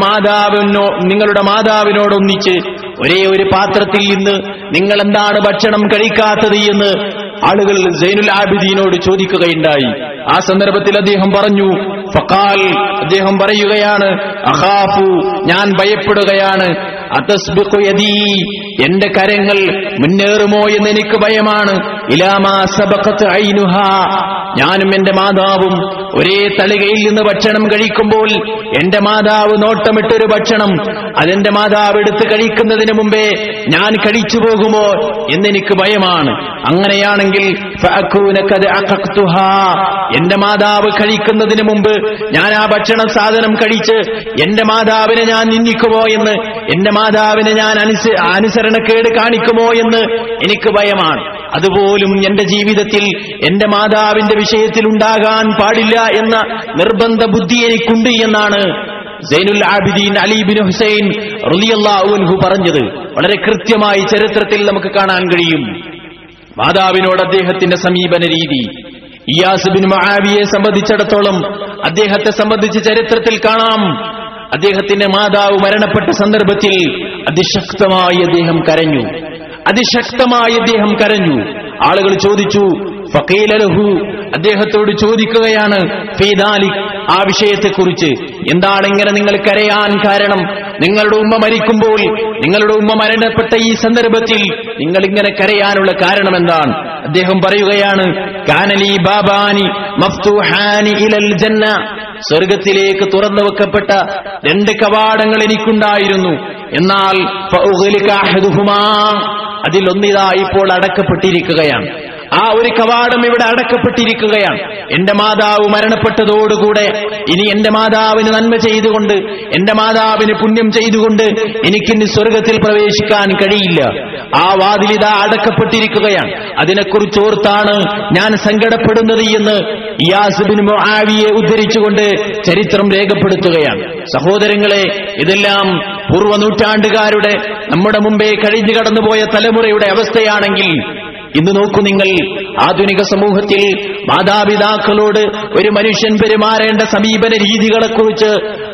B: മാതാവിനോടൊന്നിച്ച് ഒരേ ഒരു പാത്രത്തിൽ നിന്ന് നിങ്ങൾ എന്താണ് ഭക്ഷണം കഴിക്കാത്തത് എന്ന് ആളുകൾ സൈനുൽ ആബിദീനോട് ചോദിക്കുകയുണ്ടായി. ആ സന്ദർഭത്തിൽ അദ്ദേഹം പറഞ്ഞു, ഫഖാൽ, അദ്ദേഹം പറയുകയാണ്, അഖാഫു, ഞാൻ ഭയപ്പെടുകയാണ്, അതസ്ബിഖു യദീ, എന്റെ കരങ്ങൾ മുന്നേറുമോ എന്ന് എനിക്ക് ഭയമാണ്, ഇലാമാ സബഖത് ഐനുഹാ, ഞാനും എന്റെ മാതാവും ഒരേ തളികയിൽ നിന്ന് ഭക്ഷണം കഴിക്കുമ്പോൾ എന്റെ മാതാവ് നോട്ടമിട്ടൊരു ഭക്ഷണം അതെന്റെ മാതാവ് എടുത്ത് കഴിക്കുന്നതിന് മുമ്പേ ഞാൻ കഴിച്ചു പോകുമോ എന്നെനിക്ക് ഭയമാണ്. അങ്ങനെയാണെങ്കിൽ ഫഅകൂന ഖദ് അഖഖ്തുഹാ, എന്റെ മാതാവ് കഴിക്കുന്നതിന് മുമ്പ് ഞാൻ ആ ഭക്ഷണ സാധനം കഴിച്ച് എന്റെ മാതാവിനെ ഞാൻ നിന്ദിക്കുമോ എന്ന്, എന്റെ മാതാവിനെ ഞാൻ അനുസരണക്കേട് കാണിക്കുമോ എന്ന് എനിക്ക് ഭയമാണ്. അതുപോലും എന്റെ ജീവിതത്തിൽ എന്റെ മാതാവിന്റെ വിഷയത്തിൽ ഉണ്ടാകാൻ പാടില്ല എന്ന നിർബന്ധ ബുദ്ധി എനിക്കുണ്ട് എന്നാണ് Zainul Abidin Ali bin Hussain റളിയല്ലാഹു അൻഹു പറഞ്ഞത്. വളരെ കൃത്യമായി ചരിത്രത്തിൽ നമുക്ക് കാണാൻ കഴിയും മാതാവിനോട് അദ്ദേഹത്തിന്റെ സമീപന രീതി. ഇയാസ് ബിൻ മുആവിയെ സംബന്ധിച്ചിടത്തോളം അദ്ദേഹത്തെ സംബന്ധിച്ച് ചരിത്രത്തിൽ കാണാം, അദ്ദേഹത്തിന്റെ മാതാവ് മരണപ്പെട്ട സന്ദർഭത്തിൽ അതിശക്തമായി അദ്ദേഹം കരഞ്ഞു, അതിശക്തമായി അദ്ദേഹം കരഞ്ഞു. ആളുകൾ ചോദിച്ചു, ഫഖീല ലഹു, അദ്ദേഹത്തോട് ചോദിക്കുകയാണ്, ഫീ ദാലിക്, ആ വിഷയത്തെക്കുറിച്ച് എന്താണ് ഇങ്ങനെ നിങ്ങൾ കരയാൻ കാരണം? നിങ്ങളുടെ ഉമ്മ മരിക്കുമ്പോൾ, നിങ്ങളുടെ ഉമ്മ മരണപ്പെട്ട ഈ സന്ദർഭത്തിൽ നിങ്ങൾ ഇങ്ങനെ കരയാനുള്ള കാരണം എന്താണ്? അദ്ദേഹം പറയുകയാണ്, കാനലി ബാബാനി മഫ്തൂഹാനി ഇലൽ ജന്ന, സ്വർഗത്തിലേക്ക് തുറന്നു വെക്കപ്പെട്ട 2 കവാടങ്ങൾ എനിക്കുണ്ടായിരുന്നു. എന്നാൽ ഫഉഗ്ലിക അഹദുഹുമാ, അതിലൊന്നിതാ ഇപ്പോൾ അടക്കപ്പെട്ടിരിക്കുകയാണ്. ആ ഒരു കവാടം ഇവിടെ അടക്കപ്പെട്ടിരിക്കുകയാണ്. എന്റെ മാതാവ് മരണപ്പെട്ടതോടുകൂടെ ഇനി എന്റെ മാതാവിന് നന്മ ചെയ്തുകൊണ്ട്, എന്റെ മാതാവിന് പുണ്യം ചെയ്തുകൊണ്ട് എനിക്കിന്ന് സ്വർഗത്തിൽ പ്രവേശിക്കാൻ കഴിയില്ല. ആ വാതിലിതാ അടക്കപ്പെട്ടിരിക്കുകയാണ്. അതിനെക്കുറിച്ച് ഓർത്താണ് ഞാൻ സങ്കടപ്പെടുന്നത് എന്ന് ഇയാസ് ബിൻ മുആവിയെ ഉദ്ധരിച്ചുകൊണ്ട് ചരിത്രം രേഖപ്പെടുത്തുകയാണ്. സഹോദരങ്ങളെ, ഇതെല്ലാം പൂർവ്വ നൂറ്റാണ്ടുകാരുടെ, നമ്മുടെ മുമ്പേ കഴിഞ്ഞു കടന്നുപോയ തലമുറയുടെ അവസ്ഥയാണെങ്കിൽ ഇന്ന് നോക്കൂ നിങ്ങൾ, ആധുനിക സമൂഹത്തിൽ മാതാപിതാക്കളോട് ഒരു മനുഷ്യൻ പെരുമാറേണ്ട സമീപന രീതികളെക്കുറിച്ച്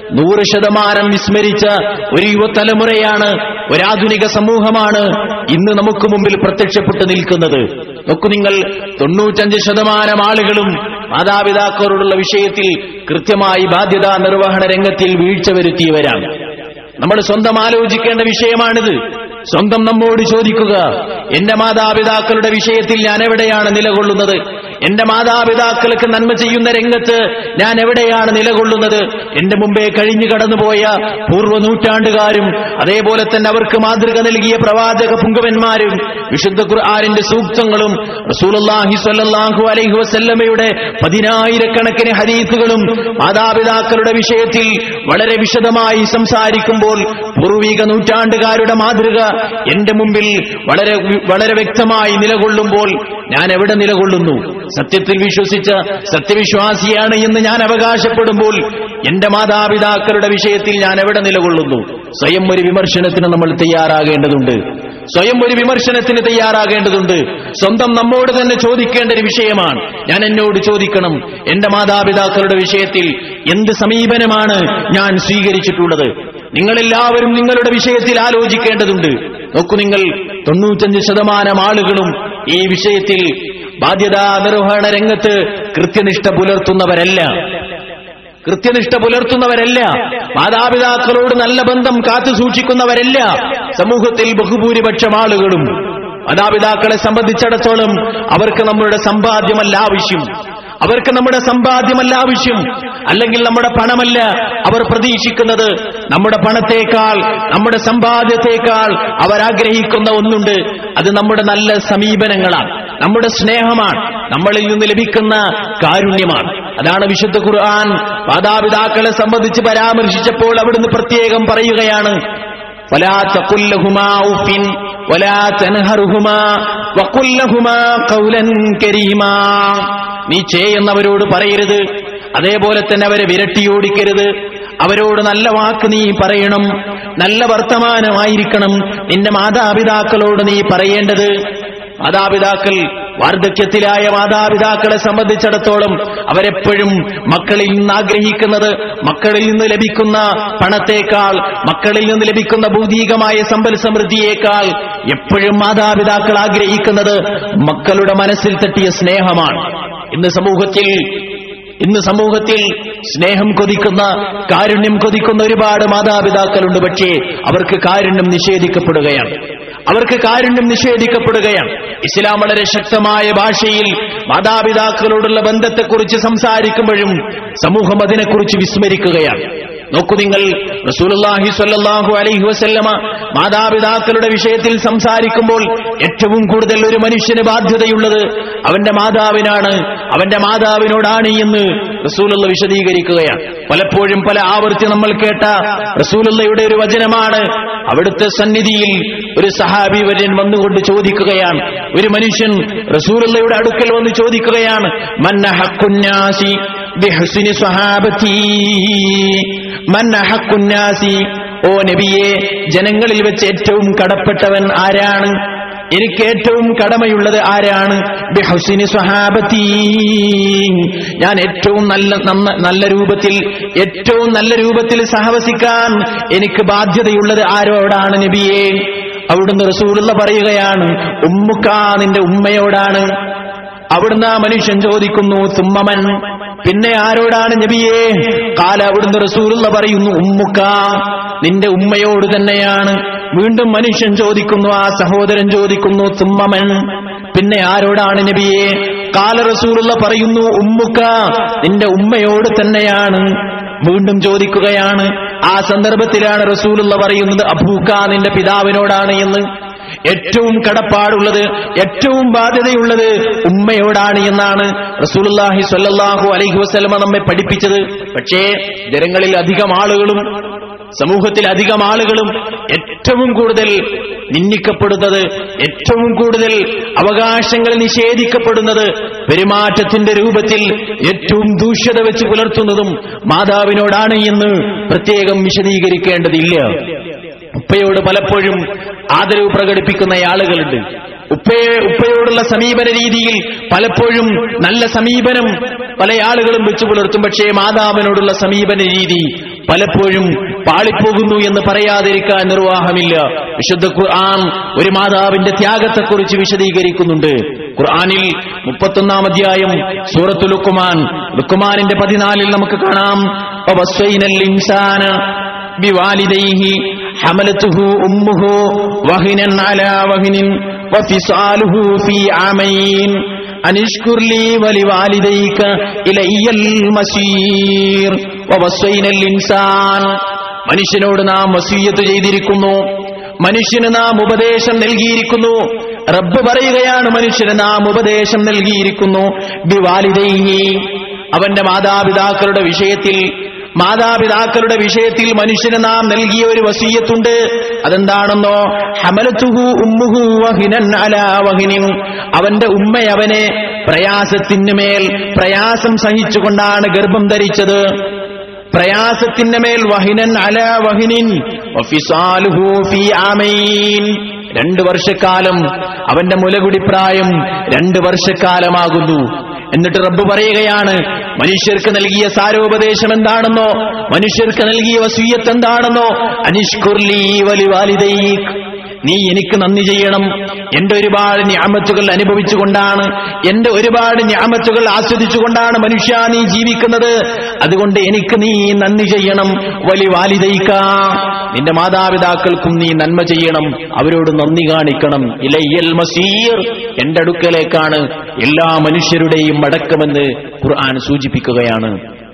B: 100% വിസ്മരിച്ച ഒരു യുവതലമുറയാണ്, ഒരാധുനിക സമൂഹമാണ് ഇന്ന് നമുക്ക് മുമ്പിൽ പ്രത്യക്ഷപ്പെട്ടു നിൽക്കുന്നത്. നോക്കൂ നിങ്ങൾ, 95% ആളുകളും മാതാപിതാക്കളോടുള്ള വിഷയത്തിൽ കൃത്യമായി ബാധ്യതാ നിർവഹണ രംഗത്തിൽ വീഴ്ച വരുത്തിയവരാണ്. നമ്മൾ സ്വന്തം ആലോചിക്കേണ്ട വിഷയമാണിത്. സ്വന്തം നമ്മോട് ചോദിക്കുക, എന്റെ മാതാപിതാക്കളുടെ വിഷയത്തിൽ ഞാൻ എവിടെയാണ് നിലകൊള്ളുന്നത്? എന്റെ മാതാപിതാക്കൾക്ക് നന്മ ചെയ്യുന്ന രംഗത്ത് ഞാൻ എവിടെയാണ് നിലകൊള്ളുന്നത്? എന്റെ മുമ്പേ കഴിഞ്ഞു കടന്നുപോയ പൂർവ്വ നൂറ്റാണ്ടുകാരും അതേപോലെ തന്നെ അവർക്ക് മാതൃക നൽകിയ പ്രവാചക പുങ്കവന്മാരും വിശുദ്ധ ഖുർആനിന്റെ സൂക്തങ്ങളും റസൂലുള്ളാഹി സ്വല്ലല്ലാഹു അലൈഹി വസല്ലമയുടെ 10,000 ഹദീസുകളും മാതാപിതാക്കളുടെ വിഷയത്തിൽ വളരെ വിശദമായി സംസാരിക്കുമ്പോൾ പൂർവിക നൂറ്റാണ്ടുകാരുടെ മാതൃക എന്റെ മുമ്പിൽ വളരെ വ്യക്തമായി നിലകൊള്ളുമ്പോൾ ഞാൻ എവിടെ നിലകൊള്ളുന്നു? സത്യത്തിൽ വിശ്വസിച്ച സത്യവിശ്വാസിയാണ് എന്ന് ഞാൻ അവകാശപ്പെടുമ്പോൾ എന്റെ മാതാപിതാക്കളുടെ വിഷയത്തിൽ ഞാൻ എവിടെ നിലകൊള്ളുന്നു? സ്വയം ഒരു വിമർശനത്തിന് നമ്മൾ തയ്യാറാകേണ്ടതുണ്ട്. സ്വന്തം നമ്മോട് തന്നെ ചോദിക്കേണ്ട ഒരു വിഷയമാണ്. ഞാൻ എന്നോട് ചോദിക്കണം, എന്റെ മാതാപിതാക്കളുടെ വിഷയത്തിൽ എന്ത് സമീപനമാണ് ഞാൻ സ്വീകരിച്ചിട്ടുള്ളത്? നിങ്ങളെല്ലാവരും നിങ്ങളുടെ വിഷയത്തിൽ ആലോചിക്കേണ്ടതുണ്ട്. നോക്കൂ നിങ്ങൾ, 95% ആളുകളും ഈ വിഷയത്തിൽ ബാധ്യതാ നിർവഹണ രംഗത്ത് കൃത്യനിഷ്ഠ പുലർത്തുന്നവരല്ല. മാതാപിതാക്കളോട് നല്ല ബന്ധം കാത്തു സൂക്ഷിക്കുന്നവരല്ല സമൂഹത്തിൽ ബഹുഭൂരിപക്ഷം ആളുകളും. മാതാപിതാക്കളെ സംബന്ധിച്ചിടത്തോളം അവർക്ക് നമ്മളുടെ സമ്പാദ്യമല്ല ആവശ്യം, അവർക്ക് നമ്മുടെ സമ്പാദ്യമല്ല ആവശ്യം, അല്ലെങ്കിൽ നമ്മുടെ പണമല്ല അവർ പ്രതീക്ഷിക്കുന്നത്. നമ്മുടെ പണത്തേക്കാൾ, നമ്മുടെ സമ്പാദ്യത്തേക്കാൾ അവരാഗ്രഹിക്കുന്ന ഒന്നുണ്ട്. അത് നമ്മുടെ നല്ല സമീപനങ്ങളാണ്, നമ്മുടെ സ്നേഹമാണ്, നമ്മളിൽ നിന്ന് ലഭിക്കുന്ന കാരുണ്യമാണ്. അതാണ് വിശുദ്ധ ഖുർആൻ മാതാപിതാക്കളെ സംബന്ധിച്ച് പരാമർശിച്ചപ്പോൾ അവിടുന്ന് പ്രത്യേകം പറയുകയാണ്, വലാ തഖുൽ ലഹുമാ ഉഫിൻ വലാ തൻഹറുഹുമാ വഖുൽ ലഹുമാ ഖൗലൻ കരീമാ. നീ ചെയ്യുന്നവരോട് പറയരുത്, അതേപോലെ തന്നെ അവരെ വിരട്ടിയോടിക്കരുത്. അവരോട് നല്ല വാക്ക് നീ പറയണം, നല്ല വർത്തമാനമായിരിക്കണം നിന്റെ മാതാപിതാക്കളോട് നീ പറയേണ്ടത്. മാതാപിതാക്കൾ, വാർദ്ധക്യത്തിലായ മാതാപിതാക്കളെ സംബന്ധിച്ചിടത്തോളം അവരെപ്പോഴും മക്കളിൽ നിന്ന് ആഗ്രഹിക്കുന്നത് മക്കളിൽ നിന്ന് ലഭിക്കുന്ന പണത്തേക്കാൾ, മക്കളിൽ നിന്ന് ലഭിക്കുന്ന ഭൗതികമായ സമ്പൽ സമൃദ്ധിയേക്കാൾ എപ്പോഴും മാതാപിതാക്കൾ ആഗ്രഹിക്കുന്നത് മക്കളുടെ മനസ്സിൽ തട്ടിയ സ്നേഹമാണ്. ഇന്ന് സമൂഹത്തിൽ സ്നേഹം കൊതിക്കുന്ന, കാരുണ്യം കൊതിക്കുന്ന ഒരുപാട് മാതാപിതാക്കളുണ്ട്. പക്ഷേ അവർക്ക് കാരുണ്യം നിഷേധിക്കപ്പെടുകയാണ്. ഇസ്ലാം വളരെ ശക്തമായ ഭാഷയിൽ മാതാപിതാക്കളോടുള്ള ബന്ധത്തെക്കുറിച്ച് സംസാരിക്കുമ്പോഴും സമൂഹം അതിനെക്കുറിച്ച് വിസ്മരിക്കുകയാണ്. നോക്കൂ നിങ്ങൾ, റസൂലുള്ളാഹി സ്വല്ലല്ലാഹു അലൈഹി വസല്ലമ മാതാപിതാക്കളുടെ വിഷയത്തിൽ സംസാരിക്കുമ്പോൾ ഏറ്റവും കൂടുതൽ ഒരു മനുഷ്യന് ബാധ്യതയുള്ളത് അവന്റെ മാതാവിനാണ്, അവന്റെ മാതാവിനോടാണ് എന്ന് റസൂലുള്ള വിശദീകരിക്കുകയാണ്. പലപ്പോഴും പല ആവർത്തി നമ്മൾ കേട്ട റസൂലുള്ളയുടെ ഒരു വചനമാണ്. അവിടുത്തെ സന്നിധിയിൽ ഒരു സഹാബി വര്യൻ വന്നുകൊണ്ട് ചോദിക്കുകയാണ്, ഒരു മനുഷ്യൻ റസൂലുള്ളയുടെ അടുക്കൽ വന്ന് ചോദിക്കുകയാണ്, മൻ അഹഖുന്നാസി ബിഹുസ്നി സ്വഹാബതി, മൻ അഹഖുന്നാസി, ഓ നബിയെ, ജനങ്ങളിൽ വെച്ച് ഏറ്റവും കടപ്പെട്ടവൻ ആരാണ്? എനിക്ക് ഏറ്റവും കടമയുള്ളത് ആരാണ്? ബിഹുസ്നി സ്വഹാബതി, ഞാൻ ഏറ്റവും നല്ല രൂപത്തിൽ സഹവസിക്കാൻ എനിക്ക് ബാധ്യതയുള്ളത് ആരോടാണ് നബിയെ? അവിടുന്ന് റസൂലുള്ള പറയുകയാണ്, ഉമ്മുക, നിന്റെ ഉമ്മയോടാണ്. അവിടുന്ന് ആ മനുഷ്യൻ ചോദിക്കുന്നു, തുമ്മമൻ, പിന്നെ ആരോടാണ് നബിയെ? കാല, അവിടുന്ന് റസൂലുള്ള പറയുന്നു, ഉമ്മുക, നിന്റെ ഉമ്മയോട് തന്നെയാണ്. വീണ്ടും മനുഷ്യൻ ചോദിക്കുന്നു, ആ സഹോദരൻ ചോദിക്കുന്നു, തുമ്മമൻ, പിന്നെ ആരോടാണ് നബിയെ? കാല, റസൂലുള്ള പറയുന്നു, ഉമ്മുക, നിന്റെ ഉമ്മയോട് തന്നെയാണ്. വീണ്ടും ചോദിക്കുകയാണ്. ആ സന്ദർഭത്തിലാണ് റസൂലുള്ള പറയുന്നത്, അബൂക, നിന്റെ പിതാവിനോടാണ് എന്ന്. ഏറ്റവും കടപ്പാടുള്ളത്, ഏറ്റവും ബാധ്യതയുള്ളത് ഉമ്മയോടാണ് എന്നാണ് റസൂലുള്ളാഹി സ്വല്ലല്ലാഹു അലൈഹി വസല്ലമ നമ്മെ പഠിപ്പിച്ചത്. പക്ഷേ ജനങ്ങളിൽ അധികം ആളുകളും, സമൂഹത്തിൽ അധികം ആളുകളും ഏറ്റവും കൂടുതൽ നിന്ദിക്കപ്പെടുന്നത്, ഏറ്റവും കൂടുതൽ അവകാശങ്ങൾ നിഷേധിക്കപ്പെടുന്നത്, പെരുമാറ്റത്തിന്റെ രൂപത്തിൽ ഏറ്റവും ദൂഷ്യത വെച്ച് പുലർത്തുന്നതും മാതാവിനോടാണ് എന്ന് പ്രത്യേകം വിശദീകരിക്കേണ്ടതില്ല. ഉപ്പയോട് പലപ്പോഴും ആദരവ് പ്രകടിപ്പിക്കുന്ന ആളുകളുണ്ട്. ഉപ്പയോടുള്ള സമീപന രീതിയിൽ പലപ്പോഴും നല്ല സമീപനം പല ആളുകളും വെച്ചു പുലർത്തും. പക്ഷേ മാതാവിനോടുള്ള സമീപന രീതി പലപ്പോഴും പാളിപ്പോകുന്നു എന്ന് പറയാതിരിക്കാൻ നിർവാഹമില്ല. വിശുദ്ധ ഖുർആൻ ഒരു മാതാവിന്റെ ത്യാഗത്തെക്കുറിച്ച് വിശദീകരിക്കുന്നുണ്ട്. ഖുർആനിൽ 31-ാം അധ്യായം സൂറത്തുൽ ലുഖ്മാനിന്റെ 14 നമുക്ക് കാണാം, വവസ്വൈനൽ ഇൻസാന ബിവാലിദൈഹി ഹമലതുഹു ഉമ്മുഹു വഹിനൻ അലാ വഹിനിൻ വഫിസാലുഹു ഫീ ആമൈൻ അനിഷ്കുർ ലീ വലിവാലിദൈക ഇലയ്യൽ മസീർ. വവസ്വൈനൽ ഇൻസാൻ, മനുഷ്യനോട് നാം വസിയ്യത്ത് ചെയ്തിരിക്കുന്നു, മനുഷ്യന് നാം ഉപദേശം നൽകിയിരിക്കുന്നു. റബ്ബ് പറയുകയാണ്, മനുഷ്യന് നാം ഉപദേശം നൽകിയിരിക്കുന്നു. ബിവാലിദൈഹി, അവന്റെ മാതാപിതാക്കളുടെ വിഷയത്തിൽ മനുഷ്യന് നാം നൽകിയ ഒരു വസിയ്യത്തുണ്ട്. അതെന്താണെന്നോ, ഹമലതുഹു ഉമ്മുഹു വഹിനൻ അലാ വഹിനിൻ, അവന്റെ ഉമ്മ അവനെ പ്രയാസത്തിന് മേൽ പ്രയാസം സഹിച്ചുകൊണ്ടാണ് ഗർഭം ധരിച്ചത്. പ്രയാസത്തിന്റെ മേൽ വഹിനൻ അലാ വഹിനിൻ വഫിസാലുഹു ഫീ ആമൈൻ, 2 വർഷക്കാലം. അവന്റെ മുലകുടിപ്രായം 2 വർഷക്കാലമാകുന്നു. എന്നിട്ട് റബ്ബ് പറയുകയാണ്, മനുഷ്യർക്ക് നൽകിയ സാരോപദേശം എന്താണെന്നോ, മനുഷ്യർക്ക് നൽകിയ വസിയ്യത്ത് എന്താണെന്നോ, അനിഷ്കുർ ലീ വലിവാലിദൈക്, നീ എനിക്ക് നന്ദി ചെയ്യണം. എന്റെ ഒരുപാട് നിഅമത്തുകൾ അനുഭവിച്ചുകൊണ്ടാണ്, എന്റെ ഒരുപാട് നിഅമത്തുകൾ ആസ്വദിച്ചുകൊണ്ടാണ് മനുഷ്യ നീ ജീവിക്കുന്നത്. അതുകൊണ്ട് എനിക്ക് നീ നന്ദി ചെയ്യണം. വലി വാലിദൈക, നിന്റെ മാതാപിതാക്കൾക്കും നീ നന്മ ചെയ്യണം, അവരോട് നന്ദി കാണിക്കണം. ഇലയ്യൽ മസീർ, എന്റെ അടുക്കലേക്കാണ് എല്ലാ മനുഷ്യരുടെയും മടക്കമെന്ന് ഖുർആൻ സൂചിപ്പിക്കുകയാണ്.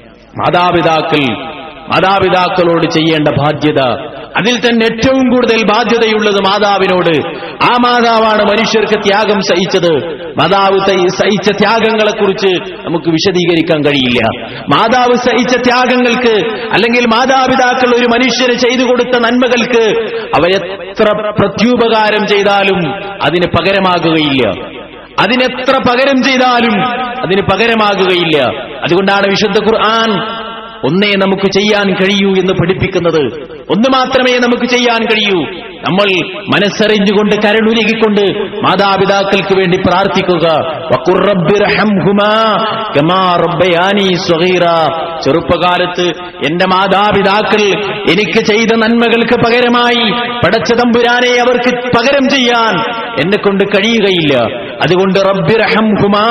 B: മാതാപിതാക്കളോട് ചെയ്യേണ്ട ബാധ്യത, അതിൽ തന്നെ ഏറ്റവും കൂടുതൽ ബാധ്യതയുള്ളത് മാതാവിനോട്. ആ മാതാവാണ് മനുഷ്യർക്ക് ത്യാഗം സഹിച്ചത്. മാതാവ് സഹിച്ച ത്യാഗങ്ങളെക്കുറിച്ച് നമുക്ക് വിശദീകരിക്കാൻ കഴിയില്ല. മാതാവ് സഹിച്ച ത്യാഗങ്ങൾക്ക്, അല്ലെങ്കിൽ മാതാപിതാക്കൾ ഒരു മനുഷ്യന് ചെയ്തു കൊടുത്ത നന്മകൾക്ക് അവരെത്ര പ്രത്യുപകാരം ചെയ്താലും അതിന് പകരമാകുകയില്ല. അതിനെത്ര പകരം ചെയ്താലും അതിന് പകരമാകുകയില്ല. അതുകൊണ്ടാണ് വിശുദ്ധ ഖുർആൻ ഒന്നേ നമുക്ക് ചെയ്യാൻ കഴിയൂ എന്ന് പഠിപ്പിക്കുന്നത്. ഒന്ന് മാത്രമേ നമുക്ക് ചെയ്യാൻ കഴിയൂ. നമ്മൾ മനസ്സറിഞ്ഞുകൊണ്ട് കരുണുരുകിക്കൊണ്ട് മാതാപിതാക്കൾക്ക് വേണ്ടി പ്രാർത്ഥിക്കുക. വഖുർ റബ്ബിർഹംഹുമാ കമാ റബ്ബയാനി സ്വഗീറാ. ചെറുപ്പകാലത്ത് എന്റെ മാതാപിതാക്കൾ എനിക്ക് ചെയ്ത നന്മകൾക്ക് പകരമായി പടച്ച തമ്പുരാനെ അവർക്ക് പകരം ചെയ്യാൻ എന്നെ കൊണ്ട് കഴിയുകയില്ല. അതുകൊണ്ട് റബ്ബിർഹംഹുമാ,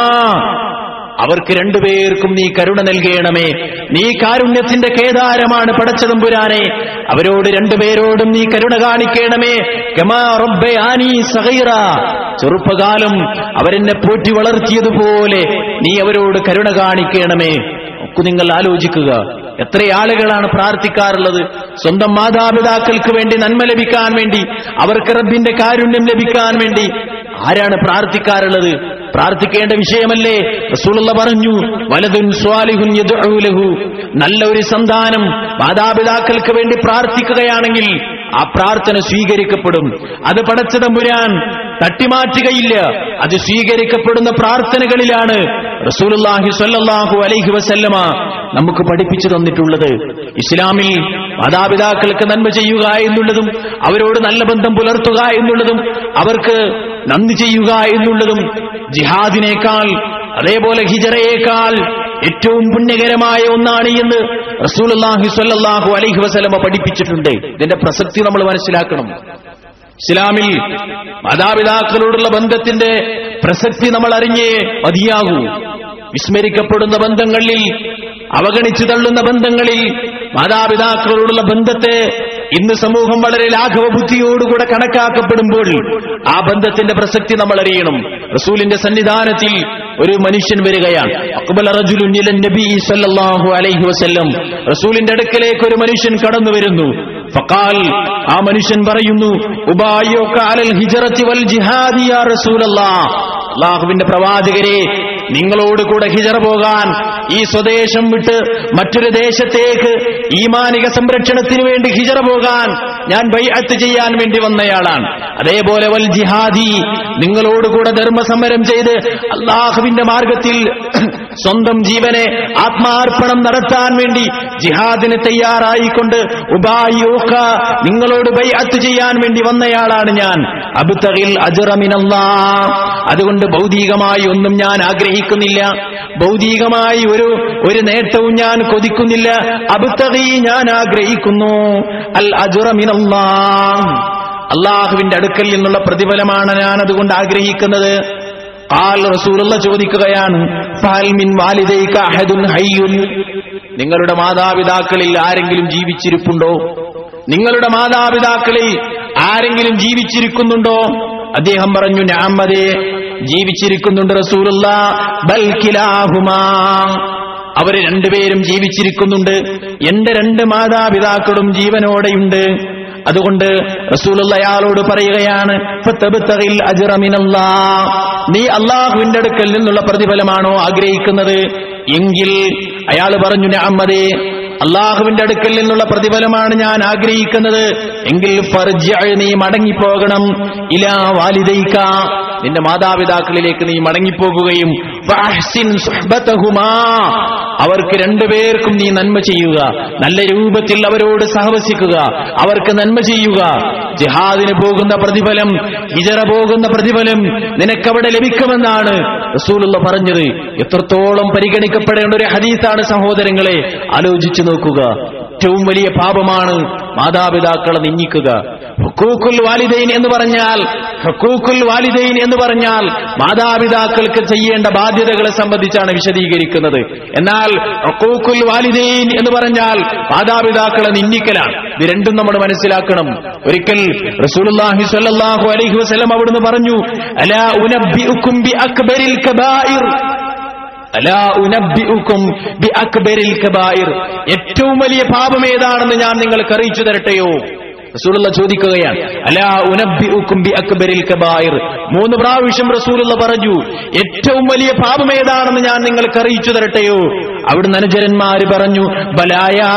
B: അവർക്ക് രണ്ടുപേർക്കും നീ കരുണ നൽകണമേ. നീ കാരുണ്യത്തിന്റെ കേദാരമാണ് പടച്ച തമ്പുരാനെ. അവരോട് രണ്ടുപേരോടും നീ കരുണ കാണിക്കണമേ. കമാ റബ്ബയാനി സഗീറാ, ചെറുപ്പകാലം അവരെന്നെ പോറ്റി വളർത്തിയതുപോലെ നീ അവരോട് കരുണ കാണിക്കണമേ. ഒക്കെ നിങ്ങൾ ആലോചിക്കുക, എത്ര ആളുകളാണ് പ്രാർത്ഥിക്കാറുള്ളത് സ്വന്തം മാതാപിതാക്കൾക്ക് വേണ്ടി നന്മ ലഭിക്കാൻ വേണ്ടി, അവർക്ക് റബ്ബിന്റെ കാരുണ്യം ലഭിക്കാൻ വേണ്ടി. ആരാണ് പ്രാർത്ഥിക്കാറുള്ളത്? പ്രാർത്ഥിക്കേണ്ട വിഷയമല്ലേ? റസൂലുള്ളാഹി പറഞ്ഞു, വലദുൻ സ്വാലിഹുൻ യദ്ഉ ലഹു, നല്ല ഒരു സന്താനം മാതാപിതാക്കൾക്ക് വേണ്ടി പ്രാർത്ഥിക്കുകയാണെങ്കിൽ ആ പ്രാർത്ഥന സ്വീകരിക്കപ്പെടും. അത് പടച്ച തമ്പുരാൻ തട്ടിമാറ്റുകയില്ല. അത് സ്വീകരിക്കപ്പെടുന്ന പ്രാർത്ഥനകളിലാണ് റസൂലുള്ളാഹി സ്വല്ലല്ലാഹു അലൈഹി വസല്ലമ നമുക്ക് പഠിപ്പിച്ചു തന്നിട്ടുള്ളത്. ഇസ്ലാമിൽ മാതാപിതാക്കൾക്ക് നന്മ ചെയ്യുക എന്നുള്ളതും, അവരോട് നല്ല ബന്ധം പുലർത്തുക എന്നുള്ളതും, അവർക്ക് നന്ദി ചെയ്യുക എന്നുള്ളതും ജിഹാദിനേക്കാൾ, അതേപോലെ ഹിജറയേക്കാൾ ഏറ്റവും പുണ്യകരമായ ഒന്നാണ് എന്ന് റസൂലുള്ളാഹി സ്വല്ലല്ലാഹു അലൈഹി വസല്ലമ പഠിപ്പിച്ചിട്ടുണ്ട്. ഇതിന്റെ പ്രസക്തി നമ്മൾ മനസ്സിലാക്കണം. ഇസ്ലാമിൽ മാതാപിതാക്കളോടുള്ള ബന്ധത്തിന്റെ പ്രസക്തി നമ്മൾ അറിഞ്ഞേ മതിയാകൂ. വിസ്മരിക്കപ്പെടുന്ന ബന്ധങ്ങളിൽ, അവഗണിച്ചു തള്ളുന്ന ബന്ധങ്ങളിൽ മാതാപിതാക്കളോടുള്ള ബന്ധത്തെ ഇന്ന് സമൂഹം വളരെ ലാഘവ ബുദ്ധിയോടുകൂടെ കണക്കാക്കപ്പെടുമ്പോൾ ആ ബന്ധത്തിന്റെ പ്രസക്തി നമ്മൾ അറിയണം. റസൂലിന്റെ സന്നിധാനത്തിൽ ഒരു മനുഷ്യൻ വരികയാണ്. അഖ്ബല റജുലുൻ ഇലൻ നബി സല്ലല്ലാഹു അലൈഹി വസല്ലം, റസൂലിന്റെ അടുക്കലേക്ക് ഒരു മനുഷ്യൻ കടന്നു വരുന്നു. ഫഖാൽ, ആ മനുഷ്യൻ പറയുന്നു, ഉബായിഉക അലൽ ഹിജ്റതി വൽ ജിഹാദി യാ റസൂലല്ലാഹ്, അല്ലാഹുവിന്റെ പ്രവാചകരെ, നിങ്ങളോട് കൂടെ ഹിജറ പോകാൻ, ഈ സ്വദേശം വിട്ട് മറ്റൊരു ദേശത്തേക്ക് ഈമാനിക സംരക്ഷണത്തിന് വേണ്ടി ഹിജറ പോകാൻ ഞാൻ ബൈഅത്ത് ചെയ്യാൻ വേണ്ടി വന്നയാളാണ്. അതേപോലെ വൽ ജിഹാദി, നിങ്ങളോടുകൂടെ ധർമ്മസമരം ചെയ്ത് അല്ലാഹുവിന്റെ മാർഗത്തിൽ സ്വന്തം ജീവനെ ആത്മാർപ്പണം നടത്താൻ വേണ്ടി ജിഹാദിന് തയ്യാറായിക്കൊണ്ട് ഉബായിഉക, നിങ്ങളോട് ബൈഅത്ത് ചെയ്യാൻ വേണ്ടി വന്നയാളാണ് ഞാൻ. അബ്തഗിൽ അജ്റ മിനല്ലാഹ്, അതുകൊണ്ട് ഭൗതികമായി ഒന്നും ഞാൻ ആഗ്രഹിക്കുന്നില്ല, ഭൗതികമായി ഒരു നേട്ടവും ഞാൻ കൊതിക്കുന്നില്ല. അബ്തഗി, ഞാൻ ആഗ്രഹിക്കുന്നു അൽ അജ്റ മിനല്ലാഹ്, അല്ലാഹുവിന്റെ അടുക്കൽ നിന്നുള്ള പ്രതിഫലമാണ് ഞാൻ അതുകൊണ്ട് ആഗ്രഹിക്കുന്നത്. ഖാൽ, റസൂലുള്ളാഹി ചോദിക്കുകയാണ്, ഫഹൽ മിൻ വാലിദൈക അഹദുൻ ഹയ്യുൻ, നിങ്ങളുടെ മാതാപിതാക്കളിൽ ആരെങ്കിലും ജീവിച്ചിരിപ്പുണ്ടോ? നിങ്ങളുടെ മാതാപിതാക്കളിൽ ആരെങ്കിലും ജീവിച്ചിരിക്കുന്നുണ്ടോ? അദ്ദേഹം പറഞ്ഞു, നഅം, അതെ, ജീവിച്ചിരിക്കുന്നുണ്ട് റസൂലുള്ളാഹ്. ബൽ കിലാഹുമാ, അവര് രണ്ടുപേരും ജീവിച്ചിരിക്കുന്നുണ്ട്. എന്റെ രണ്ട് മാതാപിതാക്കളും ജീവനോടെയുണ്ട്. അതുകൊണ്ട് റസൂലുള്ളാഹി അയാളോട് പറയുകയാണ്, ഫതബ്തഗിൽ അജ്റ മിനല്ലാഹ്, നീ അല്ലാഹുവിന്റെ അടുക്കൽ നിന്നുള്ള പ്രതിഫലമാണോ ആഗ്രഹിക്കുന്നത്? എങ്കിൽ അയാൾ പറഞ്ഞു, നഅം, അതെ, അല്ലാഹുവിന്റെ അടുക്കൽ നിന്നുള്ള പ്രതിഫലമാണ് ഞാൻ ആഗ്രഹിക്കുന്നത്. എങ്കിൽ ഫർജിഅ, നീ മടങ്ങിപ്പോകണം, ഇലാ വാലിദൈക, നിന്റെ മാതാപിതാക്കളിലേക്ക് നീ മടങ്ങിപ്പോകുകയും വഅഹ്സിൻ സുഹ്ബതഹുമാ, അവർക്ക് രണ്ടുപേർക്കും നീ നന്മ ചെയ്യുക, നല്ല രൂപത്തിൽ അവരോട് സഹവസിക്കുക, അവർക്ക് നന്മ ചെയ്യുക. ജിഹാദിന് പോകുന്ന പ്രതിഫലം, ഹിജറ പോകുന്ന പ്രതിഫലം നിനക്കവിടെ ലഭിക്കുമെന്നാണ് റസൂലുള്ളാഹി പറഞ്ഞത്. എത്രത്തോളം പരിഗണിക്കപ്പെടേണ്ട ഒരു ഹദീസാണ് സഹോദരങ്ങളെ, ആലോചിച്ചു നോക്കുക. ഏറ്റവും വലിയ പാപമാണ് മാതാപിതാക്കളെ നിന്ദിക്കുക. ഹുഖൂഖുൽ വാലിദൈൻ എന്ന് പറഞ്ഞാൽ മാതാപിതാക്കൾക്ക് ചെയ്യേണ്ട ബാധ്യതകളെ സംബന്ധിച്ചാണ് വിശദീകരിക്കുന്നത്. എന്നാൽ ഹുഖൂഖുൽ വാലിദൈൻ എന്ന് പറഞ്ഞാൽ മാതാപിതാക്കളെ നിന്ദിക്കലാണ്. ഇത് രണ്ടും നമ്മൾ മനസ്സിലാക്കണം. ഒരിക്കൽ റസൂലുള്ളാഹി സ്വല്ലല്ലാഹു അലൈഹി വസല്ലം അവിടുന്ന് പറഞ്ഞു, അലാ ഉനബ്ബിഉകും ബിഅക്ബരിൽ കബായിർ, അലാ ഉനബ്ബിഉകും ബിഅക്ബരിൽ കബായിർ, ഏറ്റവും വലിയ പാപം ഏതാണെന്ന് ഞാൻ നിങ്ങൾക്ക് അറിയിച്ചു തരട്ടെയോ? റസൂലുള്ള ചോദിക്കുകയാണ്, അലാ ഉനബ്ബിഉകും ബിഅക്ബരിൽ കബായിർ. 3 പ്രാവശ്യം റസൂലുള്ള പറഞ്ഞു, ഏറ്റവും വലിയ പാപം ഏതാണെന്ന് ഞാൻ നിങ്ങൾക്ക് അറിയിച്ചു തരട്ടെയോ? അവിടുന്ന് അനുചരന്മാര് പറഞ്ഞു, ബലാ യാ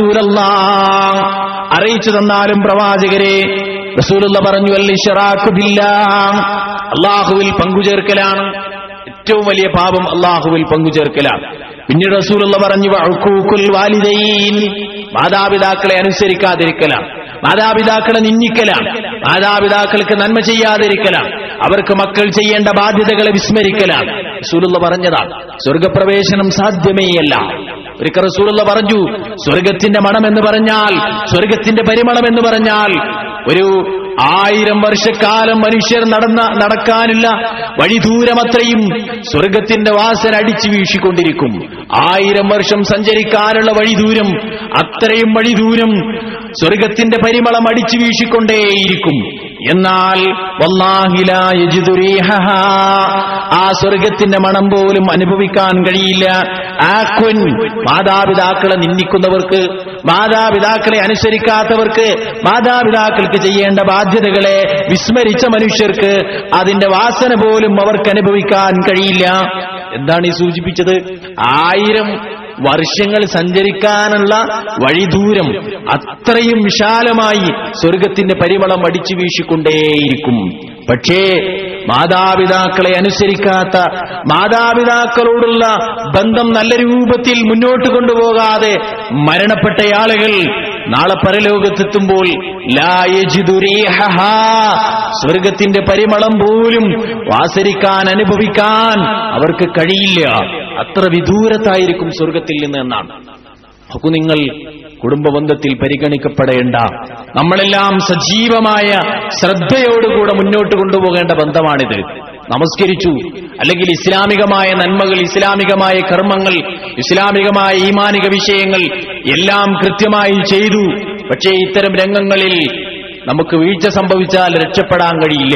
B: റസൂലല്ലാഹ്, അറിയിച്ചു തന്നാലും പ്രവാചകരെ. റസൂലുള്ള പറഞ്ഞു, അൽ ഇശ്റാഖു ബില്ലാഹ്, അല്ലാഹുവിൽ പങ്കുചേർക്കലാണ് ഏറ്റവും വലിയ പാപം, അല്ലാഹുവിൽ പങ്കുചേർക്കലാണ്. പിന്നീട് റസൂലുള്ള പറഞ്ഞു, വഅഖൂഖുൽ വാലിദൈൻ, മാതാപിതാക്കളെ അനുസരിക്കാതിരിക്കലാണ്, മാതാപിതാക്കളെ നിന്ദിക്കലാണ്, മാതാപിതാക്കൾക്ക് നന്മ ചെയ്യാതിരിക്കലാണ്, അവർക്ക് മക്കൾ ചെയ്യേണ്ട ബാധ്യതകളെ വിസ്മരിക്കലാണ്. റസൂലുള്ള പറഞ്ഞതാണ്. സ്വർഗപ്രവേശനം സാധ്യമേയല്ല. ഒരിക്കൽ റസൂലുള്ള പറഞ്ഞു, സ്വർഗത്തിന്റെ മണം എന്ന് പറഞ്ഞാൽ, സ്വർഗത്തിന്റെ പരിമളം എന്ന് പറഞ്ഞാൽ, ഒരു 1000 വർഷക്കാലം മനുഷ്യർ നടക്കാനുള്ള വഴിദൂരമത്രയും സ്വർഗത്തിന്റെ വാസന അടിച്ചു വീശിക്കൊണ്ടിരിക്കും. 1000 വർഷം സഞ്ചരിക്കാനുള്ള വഴിദൂരം, അത്രയും വഴിദൂരം സ്വർഗത്തിന്റെ പരിമളം അടിച്ചു വീശിക്കൊണ്ടേയിരിക്കും. എന്നാൽ വല്ലാഹി ലാ യജിദു റീഹഹാ, ആ സ്വർഗത്തിന്റെ മണം പോലും അനുഭവിക്കാൻ കഴിയില്ല. ആഖുൻ, മാതാപിതാക്കളെ നിന്ദിക്കുന്നവർക്ക്, മാതാപിതാക്കളെ അനുസരിക്കാത്തവർക്ക്, മാതാപിതാക്കൾക്ക് ചെയ്യേണ്ട ബാധ്യതകളെ വിസ്മരിച്ച മനുഷ്യർക്ക് അതിന്റെ വാസന പോലും അവർക്ക് അനുഭവിക്കാൻ കഴിയില്ല. എന്താണ് ഈ സൂചിപ്പിച്ചത്? 1000 വർഷങ്ങൾ സഞ്ചരിക്കാനുള്ള വഴിദൂരം അത്രയും വിശാലമായി സ്വർഗത്തിന്റെ പരിമളം അടിച്ചു വീശിക്കൊണ്ടേയിരിക്കും. പക്ഷേ മാതാപിതാക്കളെ അനുസരിക്കാത്ത, മാതാപിതാക്കളോടുള്ള ബന്ധം നല്ല രൂപത്തിൽ മുന്നോട്ട് കൊണ്ടുപോകാതെ മരണപ്പെട്ട ആളുകൾ നാളെ പരലോകത്തെത്തുമ്പോൾ ലാ യജിദു റീഹഹാ, സ്വർഗത്തിന്റെ പരിമളം പോലും വാസരിക്കാൻ, അനുഭവിക്കാൻ അവർക്ക് കഴിയില്ല. അത്ര വിദൂരത്തായിരിക്കും സ്വർഗത്തിൽ നിന്ന് എന്നാണ്. അപ്പൊ നിങ്ങൾ കുടുംബബന്ധത്തിൽ പരിഗണിക്കപ്പെടേണ്ട, നമ്മളെല്ലാം സജീവമായ ശ്രദ്ധയോടുകൂടെ മുന്നോട്ട് കൊണ്ടുപോകേണ്ട ബന്ധമാണിത്. നമസ്കരിച്ചു, അല്ലെങ്കിൽ ഇസ്ലാമികമായ നന്മകൾ, ഇസ്ലാമികമായ കർമ്മങ്ങൾ, ഇസ്ലാമികമായ ഈമാനിക വിഷയങ്ങൾ എല്ലാം കൃത്യമായി ചെയ്തു. പക്ഷേ ഇത്തരം രംഗങ്ങളിൽ നമുക്ക് വീഴ്ച സംഭവിച്ചാൽ രക്ഷപ്പെടാൻ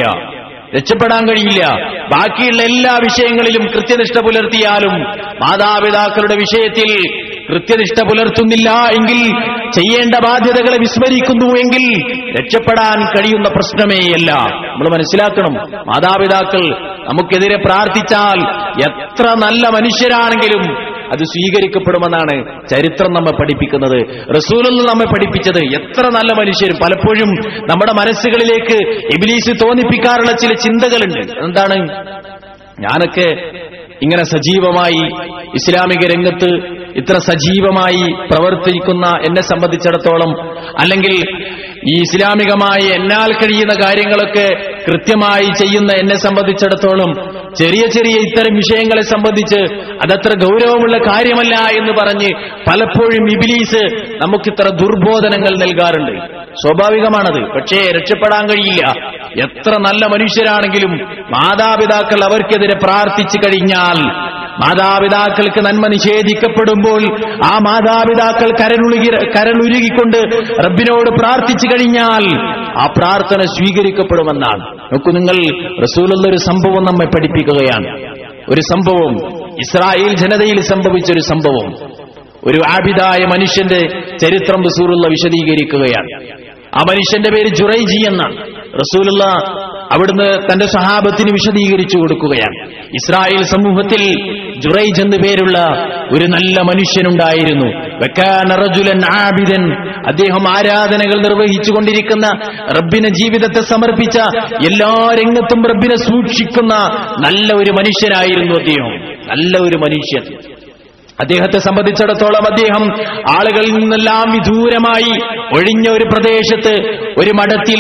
B: കഴിയില്ല. ബാക്കിയുള്ള എല്ലാ വിഷയങ്ങളിലും കൃത്യനിഷ്ഠ പുലർത്തിയാലും മാതാപിതാക്കളുടെ വിഷയത്തിൽ കൃത്യനിഷ്ഠ പുലർത്തുന്നില്ല എങ്കിൽ, ചെയ്യേണ്ട ബാധ്യതകളെ വിസ്മരിക്കുന്നു എങ്കിൽ രക്ഷപ്പെടാൻ കഴിയുന്ന പ്രശ്നമേയല്ല. നമ്മൾ മനസ്സിലാക്കണം, മാതാപിതാക്കൾ നമുക്കെതിരെ പ്രാർത്ഥിച്ചാൽ എത്ര നല്ല മനുഷ്യരാണെങ്കിലും അത് സ്വീകരിക്കപ്പെടുമെന്നാണ് ചരിത്രം നമ്മെ പഠിപ്പിക്കുന്നത്, റസൂലുള്ളാഹി നമ്മെ പഠിപ്പിച്ചത്. എത്ര നല്ല മനുഷ്യരും പലപ്പോഴും നമ്മുടെ മനസ്സുകളിലേക്ക് ഇബ്ലീസ് തോന്നിപ്പിക്കാറുള്ള ചില ചിന്തകളുണ്ട്. എന്താണ്? ഞാനൊക്കെ ഇങ്ങനെ സജീവമായി ഇസ്ലാമിക രംഗത്ത് ഇത്ര സജീവമായി പ്രവർത്തിക്കുന്ന എന്നെ സംബന്ധിച്ചിടത്തോളം, അല്ലെങ്കിൽ ഈ ഇസ്ലാമികമായി എന്നാൽ കഴിയുന്ന കാര്യങ്ങളൊക്കെ കൃത്യമായി ചെയ്യുന്ന എന്നെ സംബന്ധിച്ചിടത്തോളം ചെറിയ ചെറിയ ഇത്തരം വിഷയങ്ങളെ സംബന്ധിച്ച് അതത്ര ഗൗരവമുള്ള കാര്യമല്ല എന്ന് പറഞ്ഞ് പലപ്പോഴും ഇബ്ലീസ് നമുക്കിത്ര ദുർബോധനങ്ങൾ നൽകാറുണ്ട്. സ്വാഭാവികമാണത്. പക്ഷേ രക്ഷപ്പെടാൻ കഴിയില്ല. എത്ര നല്ല മനുഷ്യരാണെങ്കിലും മാതാപിതാക്കൾ അവർക്കെതിരെ പ്രാർത്ഥിച്ചു കഴിഞ്ഞാൽ, മാതാപിതാക്കൾക്ക് നന്മ നിഷേധിക്കപ്പെടുമ്പോൾ ആ മാതാപിതാക്കൾ കരളുരുകിക്കൊണ്ട് റബ്ബിനോട് പ്രാർത്ഥിച്ചു കഴിഞ്ഞാൽ ആ പ്രാർത്ഥന സ്വീകരിക്കപ്പെടുമെന്നാണ്. നോക്കൂ നിങ്ങൾ, റസൂലുള്ള ഒരു സംഭവം നമ്മെ പഠിപ്പിക്കുകയാണ്. ഒരു സംഭവം, ഇസ്രായേൽ ജനതയിൽ സംഭവിച്ച ഒരു സംഭവം, ഒരു ആബിദായ മനുഷ്യന്റെ ചരിത്രം റസൂലുള്ള വിശദീകരിക്കുകയാണ്. ആ മനുഷ്യന്റെ പേര് ജുറൈജി എന്നാണ്. റസൂലുള്ള അവിടുന്ന് തന്റെ സഹാബത്തിന് വിശദീകരിച്ചു കൊടുക്കുകയാണ്. ഇസ്രായേൽ സമൂഹത്തിൽ ജുറൈജ് എന്നു പേരുള്ള ഒരു നല്ല മനുഷ്യനുണ്ടായിരുന്നു. വകാന റജുലൻ ആബിദൻ, അദ്ദേഹം ആരാധനകൾ നിർവഹിച്ചുകൊണ്ടിരിക്കുന്ന, റബ്ബിന് ജീവിതത്തെ സമർപ്പിച്ച, എല്ലാ രംഗത്തും റബ്ബിനെ സൂക്ഷിക്കുന്ന നല്ല ഒരു മനുഷ്യനായിരുന്നു അദ്ദേഹം. നല്ല ഒരു മനുഷ്യൻ. അദ്ദേഹത്തെ സംബന്ധിച്ചിടത്തോളം അദ്ദേഹം ആളുകളിൽ നിന്നെല്ലാം വിദൂരമായി ഒഴിഞ്ഞ ഒരു പ്രദേശത്ത്, ഒരു മഠത്തിൽ,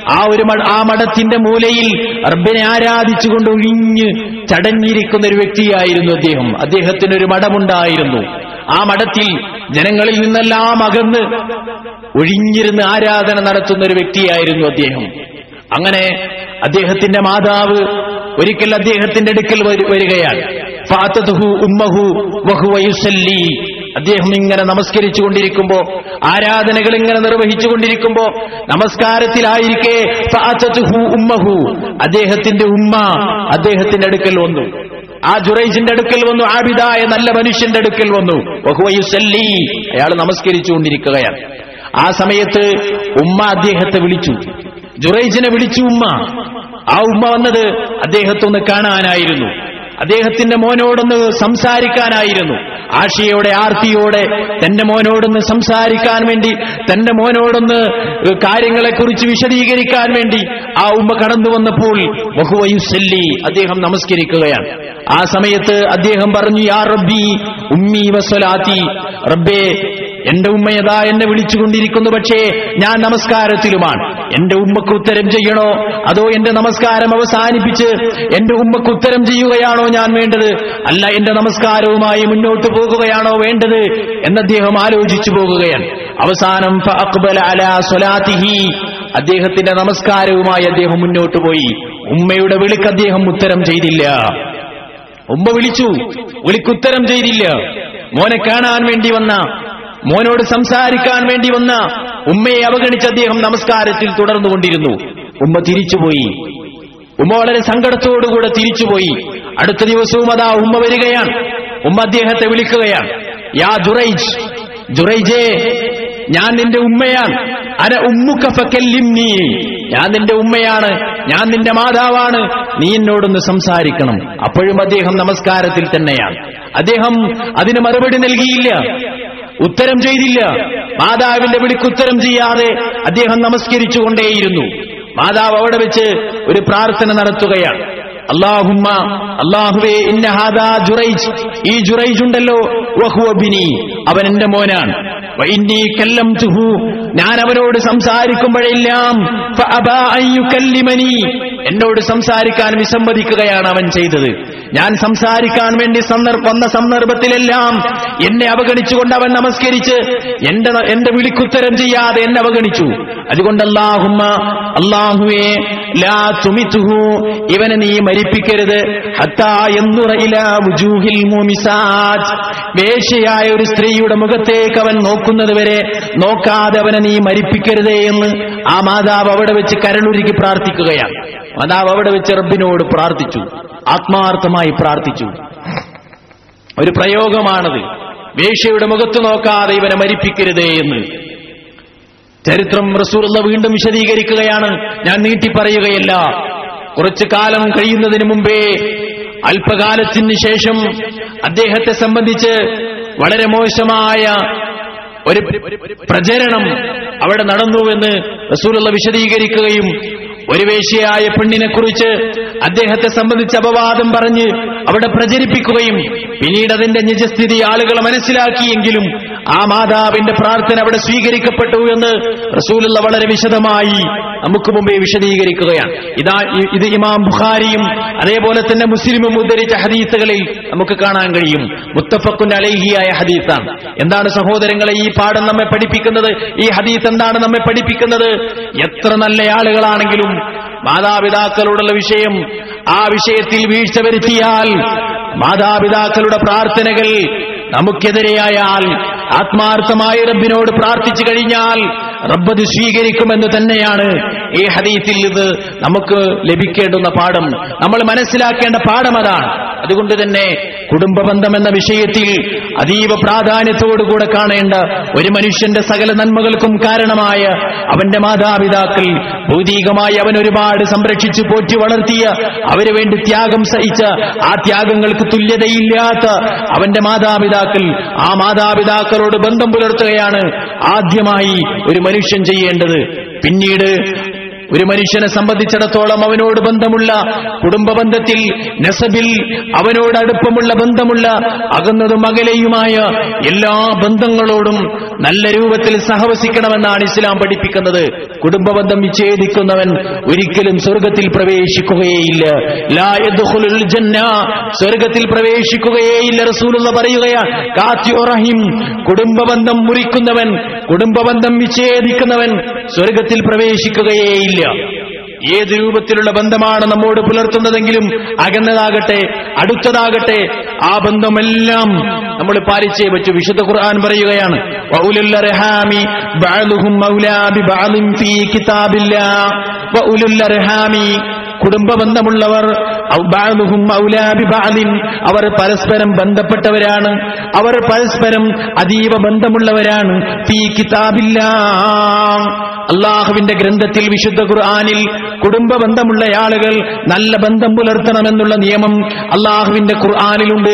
B: ആ മഠത്തിന്റെ മൂലയിൽ റബ്ബിനെ ആരാധിച്ചുകൊണ്ട് ഒഴിഞ്ഞ് ചടഞ്ഞിരിക്കുന്ന ഒരു വ്യക്തിയായിരുന്നു അദ്ദേഹം. അദ്ദേഹത്തിനൊരു മഠമുണ്ടായിരുന്നു. ആ മഠത്തിൽ ജനങ്ങളിൽ നിന്നെല്ലാം അകന്ന് ഒഴിഞ്ഞിരുന്ന് ആരാധന നടത്തുന്ന ഒരു വ്യക്തിയായിരുന്നു അദ്ദേഹം. അങ്ങനെ അദ്ദേഹത്തിന്റെ മാതാവ് ഒരിക്കൽ അദ്ദേഹത്തിന്റെ അടുക്കൽ വരികയാണ്. ഫാതതുഹു ഉമ്മഹു വഹുവ യുസല്ലി. അദ്ദേഹം ഇങ്ങനെ നമസ്കരിച്ചു കൊണ്ടിരിക്കുമ്പോ, ആരാധനകൾ ഇങ്ങനെ നിർവഹിച്ചുകൊണ്ടിരിക്കുമ്പോ, നമസ്കാരത്തിലായിരിക്കെ ഫാതതുഹു ഉമ്മഹു, അദ്ദേഹത്തിന്റെ ഉമ്മ അദ്ദേഹത്തിന്റെ അടുക്കൽ വന്നു. ആ ജുറൈജിന്റെ അടുക്കൽ വന്നു, ആബിദായ നല്ല മനുഷ്യന്റെ അടുക്കൽ വന്നു. വഹുവ യുസല്ലി, അയാൾ നമസ്കരിച്ചു കൊണ്ടിരിക്കുകയാണ്. ആ സമയത്ത് ഉമ്മ അദ്ദേഹത്തെ വിളിച്ചു, ജുറൈജിനെ വിളിച്ചു ഉമ്മ. ആ ഉമ്മ വന്നത് അദ്ദേഹത്തൊന്ന് കാണാനായിരുന്നു, അദ്ദേഹത്തിന്റെ മോനോടൊന്ന് സംസാരിക്കാനായിരുന്നു. ആശയോടെ ആർത്തിയോടെ തന്റെ മോനോടൊന്ന് സംസാരിക്കാൻ വേണ്ടി, തന്റെ മോനോടൊന്ന് കാര്യങ്ങളെക്കുറിച്ച് വിശദീകരിക്കാൻ വേണ്ടി ആ ഉമ്മ കടന്നു വന്നപ്പോൾ വഹുവ യുസല്ലി, അദ്ദേഹം നമസ്കരിക്കുകയാണ്. ആ സമയത്ത് അദ്ദേഹം പറഞ്ഞു, യാ റബ്ബി ഉമ്മി വസ്വലാത്തി, റബ്ബേ എന്റെ ഉമ്മയതാ എന്നെ വിളിച്ചുകൊണ്ടിരിക്കുന്നു, പക്ഷേ ഞാൻ നമസ്കാരത്തിലുമാണ്. എന്റെ ഉമ്മക്ക് ഉത്തരം ചെയ്യണോ, അതോ എന്റെ നമസ്കാരം അവസാനിപ്പിച്ച് എന്റെ ഉമ്മക്ക് ഉത്തരം ചെയ്യുകയാണോ ഞാൻ വേണ്ടത്, അല്ല എന്റെ നമസ്കാരവുമായി മുന്നോട്ട് പോകുകയാണോ വേണ്ടത് എന്ന് അദ്ദേഹം ആലോചിച്ചു പോകുകയാണ്. അവസാനം ഫഅഖ്ബല അലാ സ്വലാത്തിഹി, അദ്ദേഹത്തിന്റെ നമസ്കാരവുമായി അദ്ദേഹം മുന്നോട്ട് പോയി. ഉമ്മയുടെ വിളിക്ക് അദ്ദേഹം ഉത്തരം ചെയ്തില്ല. ഉമ്മ വിളിച്ചു, വിളിക്കുത്തരം ചെയ്തില്ല. മോനെ കാണാൻ വേണ്ടി വന്ന, മോനോട് സംസാരിക്കാൻ വേണ്ടി വന്ന ഉമ്മയെ അവഗണിച്ച് അദ്ദേഹം നമസ്കാരത്തിൽ തുടർന്നുകൊണ്ടിരുന്നു. ഉമ്മ തിരിച്ചുപോയി. ഉമ്മ വളരെ സങ്കടത്തോടുകൂടെ തിരിച്ചുപോയി. അടുത്ത ദിവസവും അതാ ഉമ്മ വരികയാണ്. ഉമ്മ അദ്ദേഹത്തെ വിളിക്കുകയാണ്, യാ ജുറൈജ്, ജുറൈജേ ഞാൻ നിന്റെ ഉമ്മയാണ്, അന ഉമ്മുക ഫകല്ലിംനി, ഞാൻ നിന്റെ ഉമ്മയാണ്, ഞാൻ നിന്റെ മാതാവാണ്, നീ എന്നോടൊന്ന് സംസാരിക്കണം. അപ്പോഴും അദ്ദേഹം നമസ്കാരത്തിൽ തന്നെയാണ്. അദ്ദേഹം അതിന് മറുപടി നൽകിയില്ല, ഉത്തരം ചെയ്തില്ല. മാതാവിന്റെ വിളിക്ക് ഉത്തരം ചെയ്യാതെ അദ്ദേഹം നമസ്കരിച്ചുകൊണ്ടേയിരുന്നു. മാതാവ് അവിടെ വെച്ച് ഒരു പ്രാർത്ഥന നടത്തുകയാണ്. അല്ലാഹുമ്മ, അല്ലാഹുവേ, ഇന്ന ഹാദാ ജുറൈജ്, ഈ ജുറൈജ് ഉണ്ടല്ലോ, വഹുവ ബിനി, അവൻ എന്റെ മോനാണ്. വഇന്നി കല്ലംതുഹു, ഞാൻ അവനോട് സംസാരിക്കുമ്പോഴെല്ലാം ഫഅബാ അൻ യുകല്ലിമനി, എന്നോട് സംസാരിക്കാൻ വിസമ്മതിക്കുകയാണ് അവൻ ചെയ്തത്. ഞാൻ സംസാരിക്കാൻ വേണ്ടി വന്ന സന്ദർഭത്തിലെല്ലാം എന്നെ അവഗണിച്ചുകൊണ്ട് അവൻ നമസ്കരിച്ച് എന്റെ വിളിക്കുത്തരം ചെയ്യാതെ എന്നെ അവഗണിച്ചു. അതുകൊണ്ട് അല്ലാഹുമ്മ, അല്ലാഹുവേ, ലാ തുമിതുഹു, ഇവനെ നീ മരിപ്പിക്കരുത്. ഹത്താ യൻദുറ ഇലാ വുജൂഹിൽ മുമിസാത്ത്, വേശ്യയായ ഒരു സ്ത്രീയുടെ മുഖത്തേക്ക് അവൻ നോക്കുന്നത് വരെ നോക്കാതെ അവനെ നീ മരിപ്പിക്കരുതേ എന്ന് ആ മാതാവ് അവിടെ വെച്ച് കരളുരുക്കി പ്രാർത്ഥിക്കുകയാണ്. മാതാവ് അവിടെ വെച്ച് റബ്ബിനോട് പ്രാർത്ഥിച്ചു, ആത്മാർത്ഥമായി പ്രാർത്ഥിച്ചു. ഒരു പ്രയോഗമാണത്, വേശ്യയുടെ മുഖത്ത് നോക്കാതെ ഇവനെ മരിപ്പിക്കരുതേ എന്ന്. ചരിത്രം റസൂലുള്ളാഹി വീണ്ടും വിശദീകരിക്കുകയാണ്, ഞാൻ നീട്ടി പറയുകയല്ല. കുറച്ചു കാലം കഴിയുന്നതിന് മുമ്പേ, അല്പകാലത്തിന് ശേഷം അദ്ദേഹത്തെ സംബന്ധിച്ച് വളരെ മോശമായ ഒരു പ്രചരണം അവിടെ നടന്നുവെന്ന് റസൂലുള്ളാഹി വിശദീകരിക്കുകയും ഒരു വേശ്യയായ പെണ്ണിനെക്കുറിച്ച് അദ്ദേഹത്തെ സംബന്ധിച്ച് അപവാദം പറഞ്ഞ് അവിടെ പ്രചരിപ്പിക്കുകയും പിന്നീട് അതിന്റെ നിജസ്ഥിതി ആളുകൾ മനസ്സിലാക്കിയെങ്കിലും ആ മാതാവിന്റെ പ്രാർത്ഥന അവിടെ സ്വീകരിക്കപ്പെട്ടു എന്ന് റസൂലുള്ളാഹി വളരെ വിശദമായി നമുക്ക് മുമ്പേ വിശദീകരിക്കുകയാണ്. ഇത് ഇമാം ബുഖാരിയും അതേപോലെ തന്നെ മുസ്ലിമും ഉദ്ധരിച്ച ഹദീസുകളിൽ നമുക്ക് കാണാൻ കഴിയും. മുത്തഫഖുൻ അലൈഹിയായ ഹദീസാണ്. എന്താണ് സഹോദരങ്ങളെ ഈ പാഠം നമ്മെ പഠിപ്പിക്കുന്നത്? ഈ ഹദീസ് എന്താണ് നമ്മെ പഠിപ്പിക്കുന്നത്? എത്ര നല്ല ആളുകളാണെങ്കിലും മാതാപിതാക്കളോടുള്ള വിഷയം, ആ വിഷയത്തിൽ വീഴ്ച വരുത്തിയാൽ, മാതാപിതാക്കളുടെ പ്രാർത്ഥനകൾ നമുക്കെതിരെയായാൽ, ആത്മാർത്ഥമായി റബ്ബിനോട് പ്രാർത്ഥിച്ചു കഴിഞ്ഞാൽ റബ്ബ് സ്വീകരിക്കുമെന്ന് തന്നെയാണ് ഈ ഹദീസിൽ ഇത് നമുക്ക് ലഭിക്കേണ്ടുന്ന പാഠം. നമ്മൾ മനസ്സിലാക്കേണ്ട പാഠം അതാണ്. അതുകൊണ്ട് തന്നെ കുടുംബ ബന്ധം എന്ന വിഷയത്തിൽ അതീവ പ്രാധാന്യത്തോടുകൂടെ കാണേണ്ട, ഒരു മനുഷ്യന്റെ സകല നന്മകൾക്കും കാരണമായ അവന്റെ മാതാപിതാക്കൾ, ഭൗതികമായി അവൻ ഒരുപാട് സംരക്ഷിച്ചു പോറ്റി വളർത്തിയ, അവന് വേണ്ടി ത്യാഗം സഹിച്ച, ആ ത്യാഗങ്ങൾക്ക് തുല്യതയില്ലാത്ത അവന്റെ മാതാപിതാക്കൾ, ആ മാതാപിതാക്കളോട് ബന്ധം പുലർത്തുകയാണ് ആദ്യമായി ഒരു മനുഷ്യൻ ചെയ്യേണ്ടത്. പിന്നീട് ഒരു മനുഷ്യനെ സംബന്ധിച്ചിടത്തോളം അവനോട് ബന്ധമുള്ള കുടുംബ ബന്ധത്തിൽ, നസബിൽ അവനോട് അടുപ്പമുള്ള ബന്ധമുള്ള, അകന്നതും അകലെയുമായ എല്ലാ ബന്ധങ്ങളോടും നല്ല രൂപത്തിൽ സഹവസിക്കണമെന്നാണ് ഇസ്ലാം പഠിപ്പിക്കുന്നത്. കുടുംബബന്ധം വിച്ഛേദിക്കുന്നവൻ ഒരിക്കലും സ്വർഗത്തിൽ പ്രവേശിക്കുകയേയില്ല. ലാ യദ്ഖുലുൽ ജന്ന, സ്വർഗത്തിൽ പ്രവേശിക്കുകയേയില്ല. റസൂലുള്ള പറയുകയാണ്, ഖാതിഉ റഹിം, കുടുംബബന്ധം മുറിക്കുന്നവൻ, കുടുംബബന്ധം വിച്ഛേദിക്കുന്നവൻ സ്വർഗത്തിൽ പ്രവേശിക്കുകയേയില്ല. ഏത് രൂപത്തിലുള്ള ബന്ധമാണ് നമ്മോട് പുലർത്തുന്നതെങ്കിലും, അകന്നതാകട്ടെ അടുത്തതാകട്ടെ, ആ ബന്ധമെല്ലാം നമ്മൾ പാലിച്ചേ പറ്റൂ. വിശുദ്ധ ഖുർആൻ പറയുകയാണ്, വഉലുൽ അർഹാമി ബഅ്ദുഹും മൗലാ ബിബഅ്ദിൻ ഫീ കിതാബില്ലാഹ്. വഉലുൽ അർഹാമി, കുടുംബബന്ധമുള്ളവർ, ബഅ്ദുഹും മൗലാ ബിബഅ്ദിൻ, അവർ പരസ്പരം ബന്ധപ്പെട്ടവരാണ്, അവർ പരസ്പരം അതീവ ബന്ധമുള്ളവരാണ്. ഫീ കിതാബില്ലാഹ്, അള്ളാഹുവിന്റെ ഗ്രന്ഥത്തിൽ വിശുദ്ധ ഖുർആനിൽ കുടുംബബന്ധമുള്ള ആളുകൾ നല്ല ബന്ധം പുലർത്തണമെന്നുള്ള നിയമം അള്ളാഹുവിന്റെ ഖുർആനിലുണ്ട്.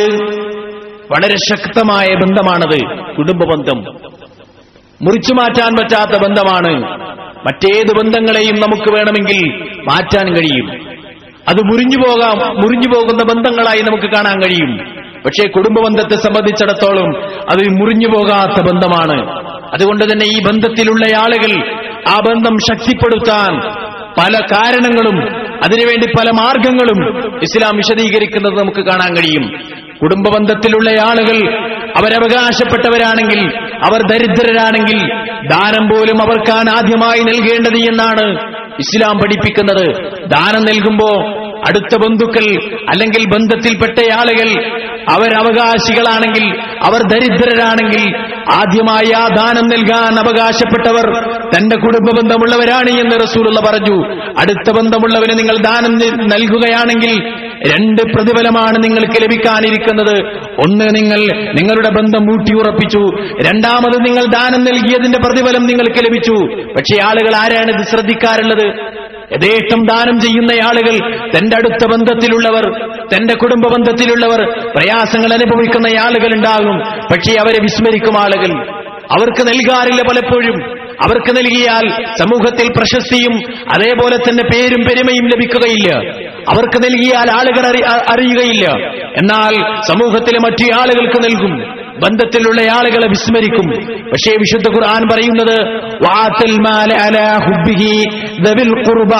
B: വളരെ ശക്തമായ ബന്ധമാണത്. കുടുംബബന്ധം മുറിച്ചു മാറ്റാൻ പറ്റാത്ത ബന്ധമാണ്. മറ്റേത് ബന്ധങ്ങളെയും നമുക്ക് വേണമെങ്കിൽ മാറ്റാൻ കഴിയും. അത് മുറിഞ്ഞു പോകുന്ന ബന്ധങ്ങളായി നമുക്ക് കാണാൻ കഴിയും. പക്ഷേ കുടുംബബന്ധത്തെ സംബന്ധിച്ചിടത്തോളം അത് മുറിഞ്ഞു പോകാത്ത ബന്ധമാണ്. അതുകൊണ്ട് തന്നെ ഈ ബന്ധത്തിലുള്ള ആളുകൾ ആ ബന്ധം ശക്തിപ്പെടുത്താൻ പല കാരണങ്ങളും അതിനുവേണ്ടി പല മാർഗങ്ങളും ഇസ്ലാം വിശദീകരിക്കുന്നത് നമുക്ക് കാണാൻ കഴിയും. കുടുംബബന്ധത്തിലുള്ള ആളുകൾ അവരവകാശപ്പെട്ടവരാണെങ്കിൽ, അവർ ദരിദ്രരാണെങ്കിൽ ദാനം പോലും അവർക്കാണ് ആദ്യമായി നൽകേണ്ടത് എന്നാണ് ഇസ്ലാം പഠിപ്പിക്കുന്നത്. ദാനം നൽകുമ്പോ അടുത്ത ബന്ധുക്കൾ അല്ലെങ്കിൽ ബന്ധത്തിൽപ്പെട്ട ആളുകൾ അവരവകാശികളാണെങ്കിൽ, അവർ ദരിദ്രരാണെങ്കിൽ ആദ്യമായി ആ ദാനം നൽകാൻ അവകാശപ്പെട്ടവർ തന്റെ കുടുംബ ബന്ധമുള്ളവരാണ് എന്ന് റസൂലുള്ള പറഞ്ഞു. അടുത്ത ബന്ധമുള്ളവന് നിങ്ങൾ ദാനം നൽകുകയാണെങ്കിൽ രണ്ട് പ്രതിഫലമാണ് നിങ്ങൾക്ക് ലഭിക്കാനിരിക്കുന്നത്. ഒന്ന്, നിങ്ങൾ നിങ്ങളുടെ ബന്ധം ഊട്ടിയുറപ്പിച്ചു. രണ്ടാമത്, നിങ്ങൾ ദാനം നൽകിയതിന്റെ പ്രതിഫലം നിങ്ങൾക്ക് ലഭിച്ചു. പക്ഷേ ആളുകൾ ആരാണ് ഇത് ശ്രദ്ധിക്കാറുള്ളത്? യഥേഷ്ടം ദാനം ചെയ്യുന്ന ആളുകൾ, തന്റെ അടുത്ത ബന്ധത്തിലുള്ളവർ, തന്റെ കുടുംബ ബന്ധത്തിലുള്ളവർ, പ്രയാസങ്ങൾ അനുഭവിക്കുന്ന ആളുകൾ ഉണ്ടാകും. പക്ഷേ അവരെ വിസ്മരിക്കും ആളുകൾ. അവർക്ക് നൽകാറില്ല. പലപ്പോഴും അവർക്ക് നൽകിയാൽ സമൂഹത്തിൽ പ്രശസ്തിയും അതേപോലെ തന്നെ പേരും പെരുമയും ലഭിക്കുകയില്ല. അവർക്ക് നൽകിയാൽ ആളുകൾ അറിയുകയില്ല. എന്നാൽ സമൂഹത്തിലെ മറ്റു ആളുകൾക്ക് നൽകും. ബന്ധത്തിലുള്ള ആളുകളെ വിസ്മരിക്കും. പക്ഷേ വിശുദ്ധ ഖുർആൻ പറയുന്നത്, വആത്തൽ മാല അലാ ഹുബ്ബിഹി ദവിൽ ഖുർബാ,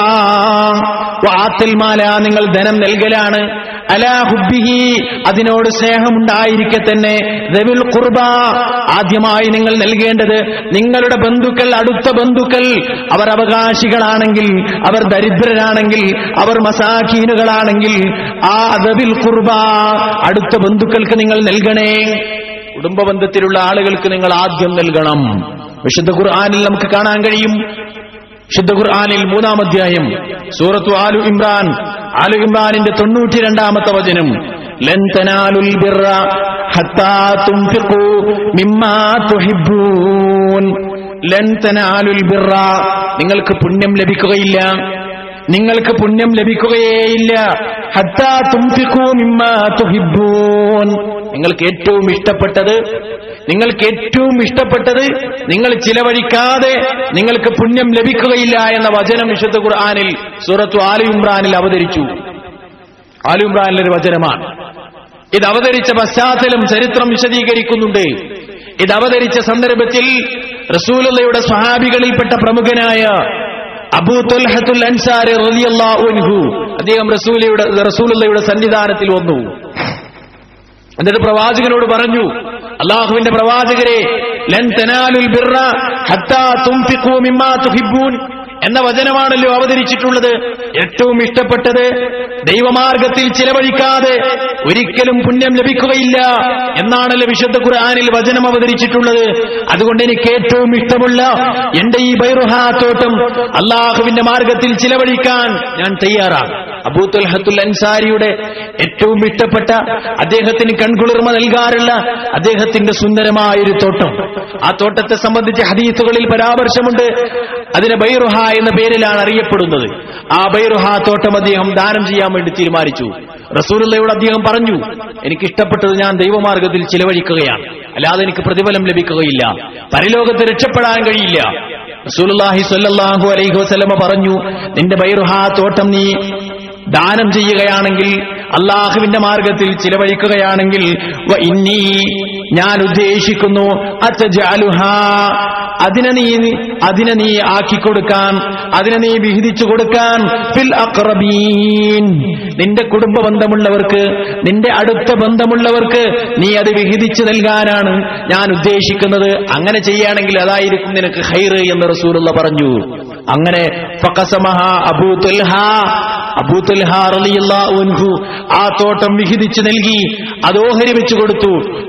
B: വആത്തൽ മാല, നിങ്ങൾ ധനം നൽകലാണ്, അലാ ഹുബ്ബിഹി, അതിനോട് സ്നേഹമുണ്ടായിരിക്കെ തന്നെ, ദവിൽ ഖുർബാ, ആദ്യമായി നിങ്ങൾ നൽകേണ്ടത് നിങ്ങളുടെ ബന്ധുക്കൾ, അടുത്ത ബന്ധുക്കൾ, അവർ അവകാശികളാണെങ്കിൽ, അവർ ദരിദ്രരാണെങ്കിൽ, അവർ മസാഖീനുകളാണെങ്കിൽ, ആ ദവിൽ ഖുർബാ, അടുത്ത ബന്ധുക്കൾക്ക് നിങ്ങൾ നൽകണേ. കുടുംബബന്ധത്തിലുള്ള ആളുകൾക്ക് നിങ്ങൾ ആദ്യം നൽകണം. വിശുദ്ധ ഖുർആനിൽ നമുക്ക് കാണാൻ കഴിയും. വിശുദ്ധ ഖുർആനിൽ 3-ാം അധ്യായം സൂറത്തു ആലു ഇമ്രാനിന്റെ 92-ാമത്തെ വചനം, ലൻ തനാലുൽ ബിർറ ഹത്താ തുൻഫിഖൂ മിമ്മാ തുഹിബ്ബൂൻ. ലൻ തനാലുൽ ബിർറ, നിങ്ങൾക്ക് പുണ്യം ലഭിക്കുകയില്ല, നിങ്ങൾക്ക് പുണ്യം ലഭിക്കുകയേയില്ല. ഹത്താ തുൻഫിഖൂ മിമ്മാ തുഹിബ്ബൂൻ, നിങ്ങൾക്ക് ഏറ്റവും ഇഷ്ടപ്പെട്ടത് നിങ്ങൾ ചിലവഴിക്കാതെ നിങ്ങൾക്ക് പുണ്യം ലഭിക്കുകയില്ല എന്ന വചനം വിശുദ്ധ ഖുർആനിൽ സൂറത്തു ആലു ഇമ്രാനിൽ അവതരിച്ചു. ആലു ഇമ്രാനിലൊരു വചനമാണ്. ഇത് അവതരിച്ച പശ്ചാത്തലം ചരിത്രം വിശദീകരിക്കുന്നുണ്ട്. ഇത് അവതരിച്ച സന്ദർഭത്തിൽ റസൂലുള്ളാഹിയുടെ സ്വഹാബികളിൽപ്പെട്ട പ്രമുഖനായ അബൂ തുൽഹത്തുൽ അൻസാരി റളിയല്ലാഹു അൻഹു, അദ്ദേഹം റസൂലുള്ളാഹിയുടെ സന്നിധാനത്തിൽ വന്നു. എന്നിട്ട് പ്രവാചകനോട് പറഞ്ഞു, അല്ലാഹുവിന്റെ പ്രവാചകരെ, ലൻ തനാലുൽ ബിർറ ഹത്താ തുൻഫിഖൂ മിമ്മാ തുഹിബ്ബൂൻ എന്ന വചനമാണല്ലോ അവതരിച്ചിട്ടുള്ളത്. ഏറ്റവും ഇഷ്ടപ്പെട്ടത് ദൈവമാർഗത്തിൽ ചിലവഴിക്കാതെ ഒരിക്കലും പുണ്യം ലഭിക്കുകയില്ല എന്നാണല്ലോ വിശുദ്ധ ഖുർആനിൽ വചനം അവതരിച്ചിട്ടുള്ളത്. അതുകൊണ്ട് എനിക്ക് ഏറ്റവും ഇഷ്ടമുള്ള എന്റെ ഈ ബൈറുഹാ തോട്ടം അല്ലാഹുവിന്റെ മാർഗത്തിൽ ചിലവഴിക്കാൻ ഞാൻ തയ്യാറാണ്. അബൂ തുൽഹത്തുൽ അൻസാരിയുടെ ഏറ്റവും ഇഷ്ടപ്പെട്ട, അദ്ദേഹത്തിന് കൺകുളിർമ നൽകാറുള്ള അദ്ദേഹത്തിന്റെ സുന്ദരമായൊരു തോട്ടം. ആ തോട്ടത്തെ സംബന്ധിച്ച് ഹദീസുകളിൽ പരാമർശമുണ്ട്. അതിന് ബൈറുഹ എന്ന പേരിലാണ് അറിയപ്പെടുന്നത്. ആ ബൈറുഹ തോട്ടം അദ്ദേഹം ദാനം ചെയ്യാൻ വേണ്ടി തീരുമാനിച്ചു. റസൂലുള്ളാഹിയോട് അദ്ദേഹം പറഞ്ഞു, എനിക്കിഷ്ടപ്പെട്ടത് ഞാൻ ദൈവമാർഗത്തിൽ ചിലവഴിക്കുകയാണ്, അല്ലാതെ എനിക്ക് പ്രതിഫലം ലഭിക്കുകയില്ല, പരലോകത്ത് രക്ഷപ്പെടാൻ കഴിയില്ല. റസൂലുള്ളാഹി സ്വല്ലല്ലാഹു അലൈഹി വസല്ലമ പറഞ്ഞു, നിന്റെ ബൈറുഹ തോട്ടം നീ ദാനം ചെയ്യുകയാണെങ്കിൽ, അള്ളാഹുവിന്റെ മാർഗത്തിൽ ചിലവഴിക്കുകയാണെങ്കിൽ, ഞാൻ ഉദ്ദേശിക്കുന്നു അത്തജഅലുഹാ, അതിനെ നീ ആക്കിക്കൊടുക്കാൻ, അതിനെ നീ വിഹിതിച്ചു കൊടുക്കാൻ, ഫിൽ അഖ്റബീൻ, നിന്റെ കുടുംബ ബന്ധമുള്ളവർക്ക്, നിന്റെ അടുത്ത ബന്ധമുള്ളവർക്ക് നീ അത് വിഹിതിച്ചു നൽകാനാണ് ഞാൻ ഉദ്ദേശിക്കുന്നത്. അങ്ങനെ ചെയ്യുകയാണെങ്കിൽ അതായിരിക്കും നിനക്ക് ഖൈർ എന്ന് റസൂലുള്ള പറഞ്ഞു. അങ്ങനെ ഫഖസമഹ അബൂ തുൽഹ റളിയല്ലാഹു അൻഹു ആ തോട്ടം വിഹിതിച്ചു നൽകി, അത് ഓഹരി വെച്ചു കൊടുത്തു.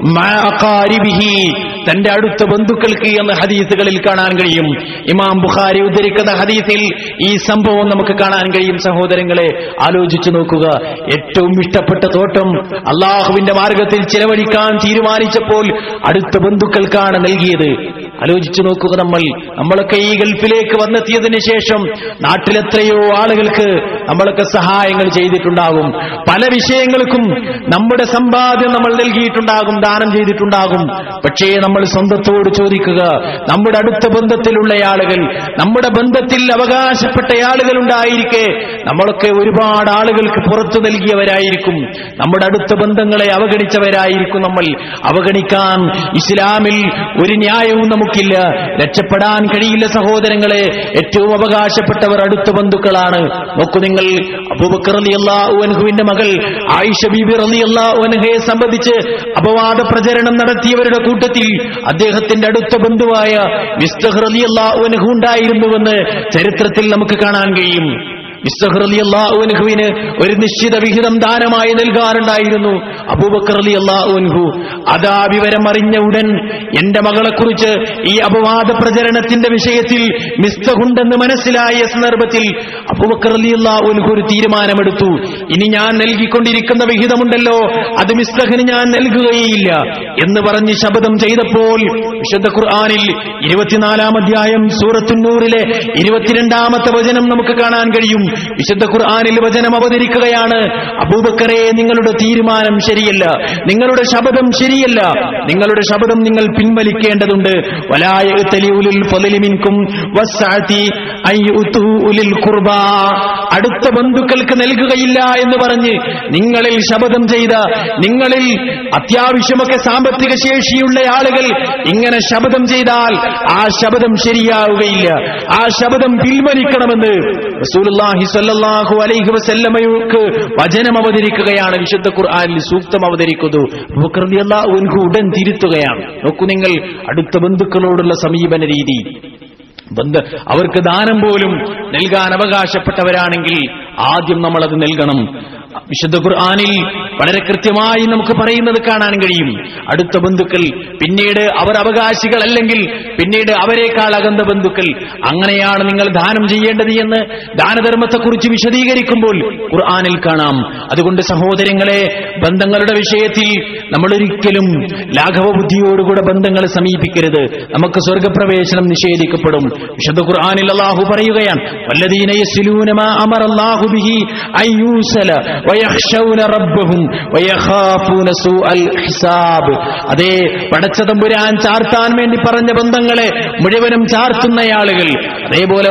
B: മഅഖാരിബിഹി, തന്റെ അടുത്ത ബന്ധുക്കൾക്ക് എന്ന് ഹദീസുകളിൽ കാണാൻ കഴിയും. ഇമാം ബുഖാരി ഉദ്ധരിക്കുന്ന ഹദീസിൽ ഈ സംഭവം നമുക്ക് കാണാൻ കഴിയും. സഹോദരങ്ങളെ, ആലോചിച്ചു നോക്കുക. ഏറ്റവും ഇഷ്ടപ്പെട്ട തോട്ടം അള്ളാഹുവിന്റെ മാർഗത്തിൽ ചിലവഴിക്കാൻ തീരുമാനിച്ചപ്പോൾ അടുത്ത ബന്ധുക്കൾക്കാണ് നൽകിയത്. ആലോചിച്ചു നോക്കുക. നമ്മളൊക്കെ ഈ ഗൾഫിലേക്ക് വന്നെത്തിയതിനു ശേഷം നാട്ടിലെത്രയോ ആളുകൾക്ക് നമ്മളൊക്കെ സഹായങ്ങൾ ചെയ്തിട്ടുണ്ടാകും. പല വിഷയങ്ങൾക്കും നമ്മുടെ സമ്പാദ്യം നമ്മൾ നൽകിയിട്ടുണ്ടാകും, ദാനം ചെയ്തിട്ടുണ്ടാകും. പക്ഷേ നമ്മൾ സ്വന്തത്തോട് ചോദിക്കുക, നമ്മുടെ അടുത്ത ബന്ധത്തിലുള്ള ആളുകൾ, നമ്മുടെ ബന്ധത്തിൽ അവകാശപ്പെട്ട ആളുകൾ ഉണ്ടായിരിക്കെ നമ്മളൊക്കെ ഒരുപാട് ആളുകൾക്ക് പുറത്തു നൽകിയവരായിരിക്കും. നമ്മുടെ അടുത്ത ബന്ധങ്ങളെ അവഗണിച്ചവരായിരിക്കും നമ്മൾ. അവഗണിക്കാൻ ഇസ്ലാമിൽ ഒരു ന്യായവും നമുക്കില്ല. രക്ഷപ്പെടാൻ കഴിയില്ല സഹോദരങ്ങളെ. ഏറ്റവും അവകാശപ്പെട്ടവർ അടുത്ത ബന്ധുക്കളാണ്. നോക്കൂ നിങ്ങൾ, അബൂബക്കർ റളിയല്ലാഹു അൻഹുവിന്റെ മകൾ ആയിഷ ബീബി റളിയല്ലാഹു അൻഹയെ സംബന്ധിച്ച് അപവാദ പ്രചരണം നടത്തിയവരുടെ കൂട്ടത്തിൽ അദ്ദേഹത്തിന്റെ അടുത്ത ബന്ധുവായ മിസ്തഹ് റളിയല്ലാഹു അൻഹു ഉണ്ടായിരുന്നുവെന്ന് ചരിത്രത്തിൽ നമുക്ക് കാണാൻ കഴിയും. മിസ്തഹ് റളിയല്ലാഹു അൻഹുവിന് ഒരു നിശ്ചിത വിഹിതം ദാനമായി നൽകാറുണ്ടായിരുന്നു അബൂബക്കർ റളിയല്ലാഹു അൻഹു. അതാ വിവരം അറിഞ്ഞ ഉടൻ എന്റെ മകളെക്കുറിച്ച് ഈ അപവാദ പ്രചരണത്തിന്റെ വിഷയത്തിൽ മിസ്തഹുണ്ടെന്ന് മനസ്സിലായ സന്ദർഭത്തിൽ അബൂബക്കർ റളിയല്ലാഹു അൻഹു ഒരു തീരുമാനമെടുത്തു. ഇനി ഞാൻ നൽകിക്കൊണ്ടിരിക്കുന്ന വിഹിതമുണ്ടല്ലോ, അത് മിസ്തഹിന് ഞാൻ നൽകുകയില്ല എന്ന് പറഞ്ഞ് ശപഥം ചെയ്തപ്പോൾ വിശുദ്ധ ഖുർആനിൽ 24-ാം അധ്യായം സൂറത്തുൻ നൂറിലെ 22-ാമത്തെ വചനം നമുക്ക് കാണാൻ കഴിയും. വിശുദ്ധ ഖുർആനിൽ വചനം അവതരിക്കുകയാണ്: അബൂബക്കറെ, നിങ്ങളുടെ തീരുമാനം ശരിയല്ല, നിങ്ങളുടെ ശപഥം ശരിയല്ല, നിങ്ങളുടെ ശപഥം നിങ്ങൾ പിൻവലിക്കേണ്ടതുണ്ട്. വലാ യഅ്തലി ഉലുൽ ഫളലി മിൻകും വസ്സഅതി അയ്യുതു ഉലിൽ ഖുർബാ, അടുത്ത ബന്ധുക്കൾക്ക് നൽകുകയില്ല എന്ന് പറഞ്ഞ് നിങ്ങളിൽ ശപഥം ചെയ്ത, നിങ്ങളിൽ അത്യാവശ്യമൊക്കെ സാമ്പത്തിക ശേഷിയുള്ള ആളുകൾ ഇങ്ങനെ ശപഥം ചെയ്താൽ ആ ശപഥം ശരിയാവുകയില്ല, ആ ശപഥം പിൻവലിക്കണമെന്ന് റസൂലുള്ളാഹി സ്വല്ലല്ലാഹു അലൈഹി വസല്ലമയ്ക്ക് വചനം അവതരിക്കുകയാണ്. വിശുദ്ധ ഖുർആനിൽ സൂക്തം അവതരിക്കുന്നു. അബൂബക്കർ റളിയല്ലാഹു അൻഹു ഉടൻ തിരുത്തുകയാണ്. നോക്കൂ നിങ്ങൾ, അടുത്ത ബന്ധുക്കളോടുള്ള സമീപന രീതി. അവർക്ക് ദാനം പോലും നൽകാൻ അവകാശപ്പെട്ടവരാണെങ്കിൽ ആദ്യം നമ്മളത് നൽകണം. വിശുദ്ധ ഖുർആനിൽ വളരെ കൃത്യമായി നമുക്ക് പറയുന്നത് കാണാൻ കഴിയും. അടുത്ത ബന്ധുക്കൾ, പിന്നീട് അവർ അവകാശികളല്ലെങ്കിൽ പിന്നീട് അവരെക്കാൾ അകന്ന ബന്ധുക്കൾ, അങ്ങനെയാണ് നിങ്ങൾ ദാനം ചെയ്യേണ്ടത് എന്ന് ദാനധർമ്മത്തെക്കുറിച്ച് വിശദീകരിക്കുമ്പോൾ ഖുർആനിൽ കാണാം. അതുകൊണ്ട് സഹോദരങ്ങളെ, ബന്ധങ്ങളുടെ വിഷയത്തിൽ നമ്മളൊരിക്കലും ലാഘവ ബുദ്ധിയോടുകൂടെ ബന്ധങ്ങളെ സമീപിക്കരുത്. നമുക്ക് സ്വർഗപ്രവേശനം നിഷേധിക്കപ്പെടും. വിശുദ്ധ ഖുർആനിൽ അല്ലാഹു പറയുകയാണ്: വല്ലദീന യസ്ലൂന മാ അമറല്ലാഹു ബിഹി അയ്യൂസല വയഖ്ശൗന റബ്ബഹും വയഖാഫൂന സൂഅൽ ഹിസാബ്. അതേ, പടച്ചതമ്പുരാൻ ചാർത്താൻ വേണ്ടി പറഞ്ഞ ബന്ധങ്ങളെ മുഴുവനും ചാർത്തുന്ന ആളുകൾ. അതേപോലെ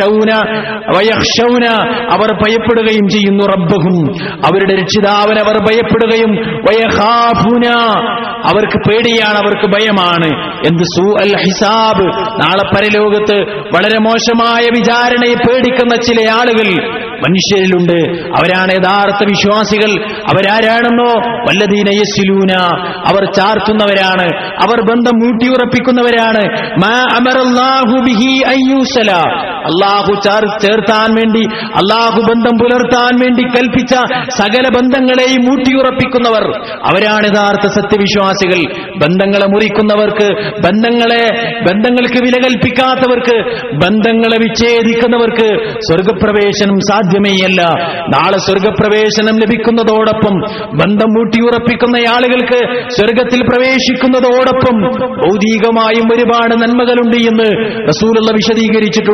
B: വയഖ്ശൗന അവർ ഭയപ്പെടുകയും ചെയ്യുന്നു, റബ്ബഹും അവരുടെ രക്ഷിതാവിനെ അവർ ഭയപ്പെടുകയും, വയഖാഫൂന അവർക്ക് പേടിയാണ്, അവർക്ക് ഭയമാണ്. എന്ത്? സൂഅൽ ഹിസാബ്, നാളെ പരലോകത്ത് വളരെ മോശമായ വിചാരണയെ പേടിക്കുന്ന ചില ആളുകൾ മനുഷ്യരിലുണ്ട്. അവരാണ് യഥാർത്ഥ വിശ്വാസികൾ. അവരാരാണെന്നോ? വല്ലദീന യസ്ലൂന, അവർ ചാർത്തുന്നവരാണ്, അവർ ബന്ധം ഊട്ടിയുറപ്പിക്കുന്നവരാണ്. മാ അമറല്ലാഹു ബിഹി അയ്യൂസല, അല്ലാഹു ചേർത്താൻ വേണ്ടി, അല്ലാഹു ബന്ധം പുലർത്താൻ വേണ്ടി കൽപ്പിച്ച സകല ബന്ധങ്ങളെയും ഊട്ടിയുറപ്പിക്കുന്നവർ, അവരാണ് യഥാർത്ഥ സത്യവിശ്വാസികൾ. ബന്ധങ്ങളെ മുറിക്കുന്നവർക്ക്, ബന്ധങ്ങൾക്ക് വില കൽപ്പിക്കാത്തവർക്ക്, ബന്ധങ്ങളെ വിച്ഛേദിക്കുന്നവർക്ക് സ്വർഗപ്രവേശനം സാധ്യമേയല്ല. നാളെ സ്വർഗപ്രവേശനം ലഭിക്കുന്നതോടൊപ്പം ബന്ധം ഊട്ടിയുറപ്പിക്കുന്ന ആളുകൾക്ക് സ്വർഗത്തിൽ പ്രവേശിക്കുന്നതോടൊപ്പം ഭൗതികമായും ഒരുപാട് നന്മകളുണ്ട് എന്ന് റസൂലുള്ള വിശദീകരിച്ചിട്ടുണ്ട്.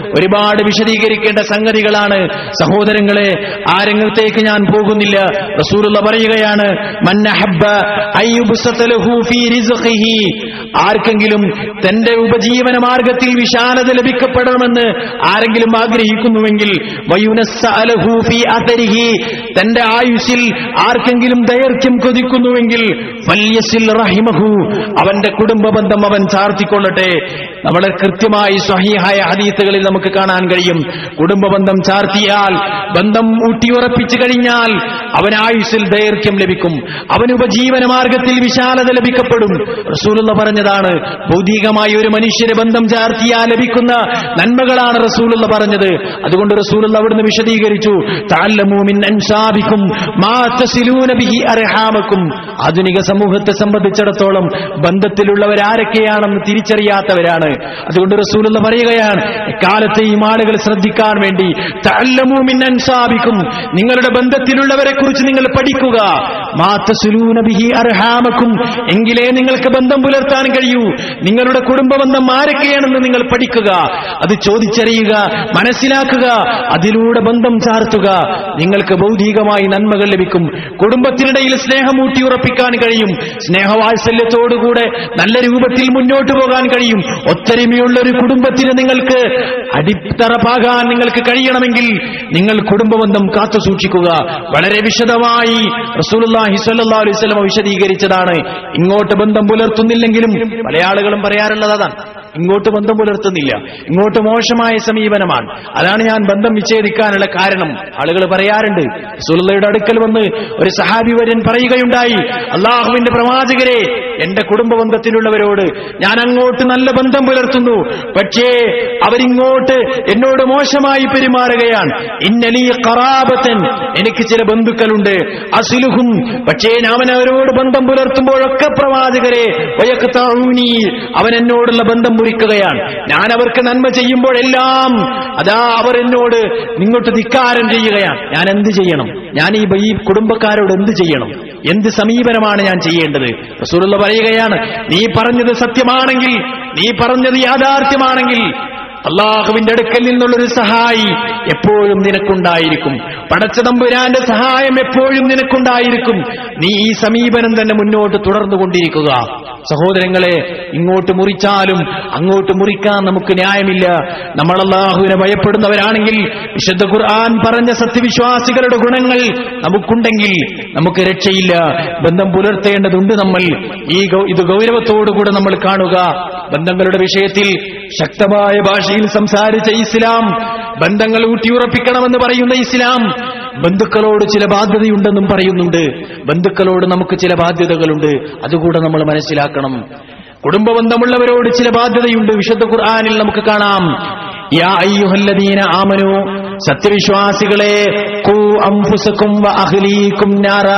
B: ഒരുപാട് വിശദീകരിക്കേണ്ട സംഗതികളാണ്. സഹോദരങ്ങളെ, ആ രംഗത്തേക്ക് ഞാൻ പോകുന്നില്ല. റസൂലുള്ള പറയുകയാണ്, മൻ അഹബ്ബ അയ്യുബ്സത ലഹു ഫീ റിസ്ഖിഹി, ആർക്കെങ്കിലും തന്റെ ഉപജീവന മാർഗത്തിൽ വിശാലത ലഭിക്കപ്പെടണമെന്ന് ആരെങ്കിലും ആഗ്രഹിക്കുന്നുവെങ്കിൽ, വയുനസ്സഅലഹു ഫീ അഥരിഹി, തന്റെ ആയുസ്സിൽ ആർക്കെങ്കിലും ദൈർഘ്യം കൊതിക്കുന്നുവെങ്കിൽ, ഫല്യസിൽ റഹിമഹു, അവന്റെ കുടുംബ ബന്ധം അവൻ ചാർത്തിക്കൊള്ളട്ടെ. നമ്മളെ കൃത്യമായി സ്വഹീഹായ ഹദീസുകളിൽ നമുക്ക് കാണാൻ കഴിയും, കുടുംബ ബന്ധം ചാർത്തിയാൽ, ബന്ധം ഊട്ടിയുറപ്പിച്ചു കഴിഞ്ഞാൽ അവന് ആയുസ്സിൽ ദൈർഘ്യം ലഭിക്കും, അവന് ഉപജീവന മാർഗത്തിൽ വിശാലത ലഭിക്കപ്പെടും. റസൂലുള്ള പറഞ്ഞതാണ്, ഭൗതികമായി ഒരു മനുഷ്യരെ ബന്ധം ചാർത്തിയാൽ ലഭിക്കുന്ന നന്മകളാണ് റസൂലുള്ള പറഞ്ഞത്. അതുകൊണ്ട് റസൂലുള്ള അവിടുന്ന് വിശദീകരിച്ചു, തഅല്ലമൂ മിൻ അൻസാബിക്കും മാ തസിലൂന ബിഹി അർഹാമക്കും. ആധുനിക സമൂഹത്തെ സംബന്ധിച്ചിടത്തോളം ബന്ധത്തിലുള്ളവരാരൊക്കെയാണെന്ന് തിരിച്ചറിയാത്തവരാണ്. അതുകൊണ്ട് റസൂലുള്ള പറയുകയാണ്, എക്കാലത്തെയും ആളുകൾ ശ്രദ്ധിക്കാൻ വേണ്ടി, തഅല്ലമൂ മിൻ അൻസാബിക്കും, നിങ്ങളുടെ ബന്ധത്തിലുള്ളവരെ കുറിച്ച് നിങ്ങൾ പഠിക്കുക. മാ തസിലൂന ബിഹി അർഹാമക്കും, എങ്കിലേ നിങ്ങൾക്ക് ബന്ധം പുലർത്താൻ കഴിയൂ. നിങ്ങളുടെ കുടുംബ ബന്ധം ആരൊക്കെയാണെന്ന് നിങ്ങൾ പഠിക്കുക, അത് ചോദിച്ചറിയുക, മനസ്സിലാക്കുക, അതിലൂടെ ബന്ധം ചാർത്തുക. നിങ്ങൾക്ക് ഭൗതികമായി നന്മകൾ ലഭിക്കും. കുടുംബത്തിനിടയിൽ സ്നേഹം ഊട്ടിയുറപ്പിക്കാൻ കഴിയും. സ്നേഹവാത്സല്യത്തോടുകൂടെ നല്ല രൂപത്തിൽ മുന്നോട്ട് പോകാൻ കഴിയും. ഒത്തൊരുമയുള്ള ഒരു കുടുംബത്തിന് നിങ്ങൾക്ക് അടിത്തറ പാകാൻ നിങ്ങൾക്ക് കഴിയണമെങ്കിൽ നിങ്ങൾ കുടുംബബന്ധം കാത്തു സൂക്ഷിക്കുക. വളരെ വിശദമായി റസൂലുള്ളാഹി സ്വല്ലല്ലാഹു അലൈഹി വസല്ലം വിശദീകരിച്ചതാണ്. ഇങ്ങോട്ട് ബന്ധം പുലർത്തുന്നില്ലെങ്കിലും, പല ആളുകളും പറയാറുള്ളത് അതാണ്, ഇങ്ങോട്ട് ബന്ധം പുലർത്തുന്നില്ല, ഇങ്ങോട്ട് മോശമായ സമീപനമാണ്, അതാണ് ഞാൻ ബന്ധം വിച്ഛേദിക്കാനുള്ള കാരണം. ആളുകൾ പറയാറുണ്ട്. റസൂലുള്ളാഹിയുടെ അടുക്കൽ വന്ന് ഒരു സഹാബി വര്യൻ പറയുകയുണ്ടായി, അല്ലാഹുവിന്റെ പ്രവാചകരെ, എന്റെ കുടുംബ ബന്ധത്തിലുള്ളവരോട് ഞാൻ അങ്ങോട്ട് നല്ല ബന്ധം പുലർത്തുന്നു, പക്ഷേ അവരിങ്ങോട്ട് എന്നോട് മോശമായി പെരുമാറുകയാണ്. ഇന്നലീ ഖറാബത്തൻ, എനിക്ക് ചില ബന്ധുക്കളുണ്ട്, അസ്ലുഹും, പക്ഷേ ഞാൻ അവരോട് ബന്ധം പുലർത്തുമ്പോഴൊക്കെ പ്രവാചകരെ വയഖ്തഊനി, അവൻ എന്നോടുള്ള ബന്ധം മുറിക്കുകയാണ്. ഞാൻ അവർക്ക് നന്മ ചെയ്യുമ്പോഴെല്ലാം അതാ അവർ എന്നോട് ഇങ്ങോട്ട് ധിക്കാരം ചെയ്യുകയാണ്. ഞാൻ എന്ത് ചെയ്യണം? ഞാൻ ഈ കുടുംബക്കാരോട് എന്ത് ചെയ്യണം? എന്ത് സമീപനമാണ് ഞാൻ ചെയ്യേണ്ടത്? റസൂലുള്ള പറയുകയാണ്, നീ പറഞ്ഞത് സത്യമാണെങ്കിൽ, നീ പറഞ്ഞത് യാഥാർത്ഥ്യമാണെങ്കിൽ, അല്ലാഹുവിന്റെ അടുക്കൽ നിന്നുള്ളൊരു സഹായി എപ്പോഴും നിനക്കുണ്ടായിരിക്കും. പടച്ചതമ്പുരാന്റെ സഹായം എപ്പോഴും നിനക്കുണ്ടായിരിക്കും. നീ ഈ സമീപനം തന്നെ മുന്നോട്ട് തുടർന്നുകൊണ്ടിരിക്കുക. സഹോദരങ്ങളെ, ഇങ്ങോട്ട് മുറിച്ചാലും അങ്ങോട്ട് മുറിക്കാൻ നമുക്ക് ന്യായമില്ല. നമ്മൾ അല്ലാഹുവിനെ ഭയപ്പെടുന്നവരാണെങ്കിൽ, വിശുദ്ധ ഖുർആൻ പറഞ്ഞ സത്യവിശ്വാസികളുടെ ഗുണങ്ങൾ നമുക്കുണ്ടെങ്കിൽ നമുക്ക് രക്ഷയില്ല. ബന്ധം പുലർത്തേണ്ടതുണ്ട് നമ്മൾ. ഇത് ഗൗരവത്തോടുകൂടെ നമ്മൾ കാണുക. ബന്ധങ്ങളുടെ വിഷയത്തിൽ ശക്തമായ ഭാഷയിൽ സംസാരിച്ച ഇസ്ലാം, ബന്ധങ്ങൾ ഊട്ടിയുറപ്പിക്കണമെന്ന് പറയുന്ന ഇസ്ലാം, ബന്ധുക്കളോട് ചില ബാധ്യതയുണ്ടെന്നും പറയുന്നുണ്ട്. ബന്ധുക്കളോട് നമുക്ക് ചില ബാധ്യതകളുണ്ട്, അതുകൂടെ നമ്മൾ മനസ്സിലാക്കണം. കുടുംബ ബന്ധമുള്ളവരോട് ചില ബാധ്യതയുണ്ട്. വിശുദ്ധ ഖുർആനിൽ നമുക്ക് കാണാം, യാ അയ്യുഹല്ലദീന ആമനൂ, സത്യവിശ്വാസികളെ, ഖൂ അൻഫുസകും വ അഹ്ലീകും നാറാ,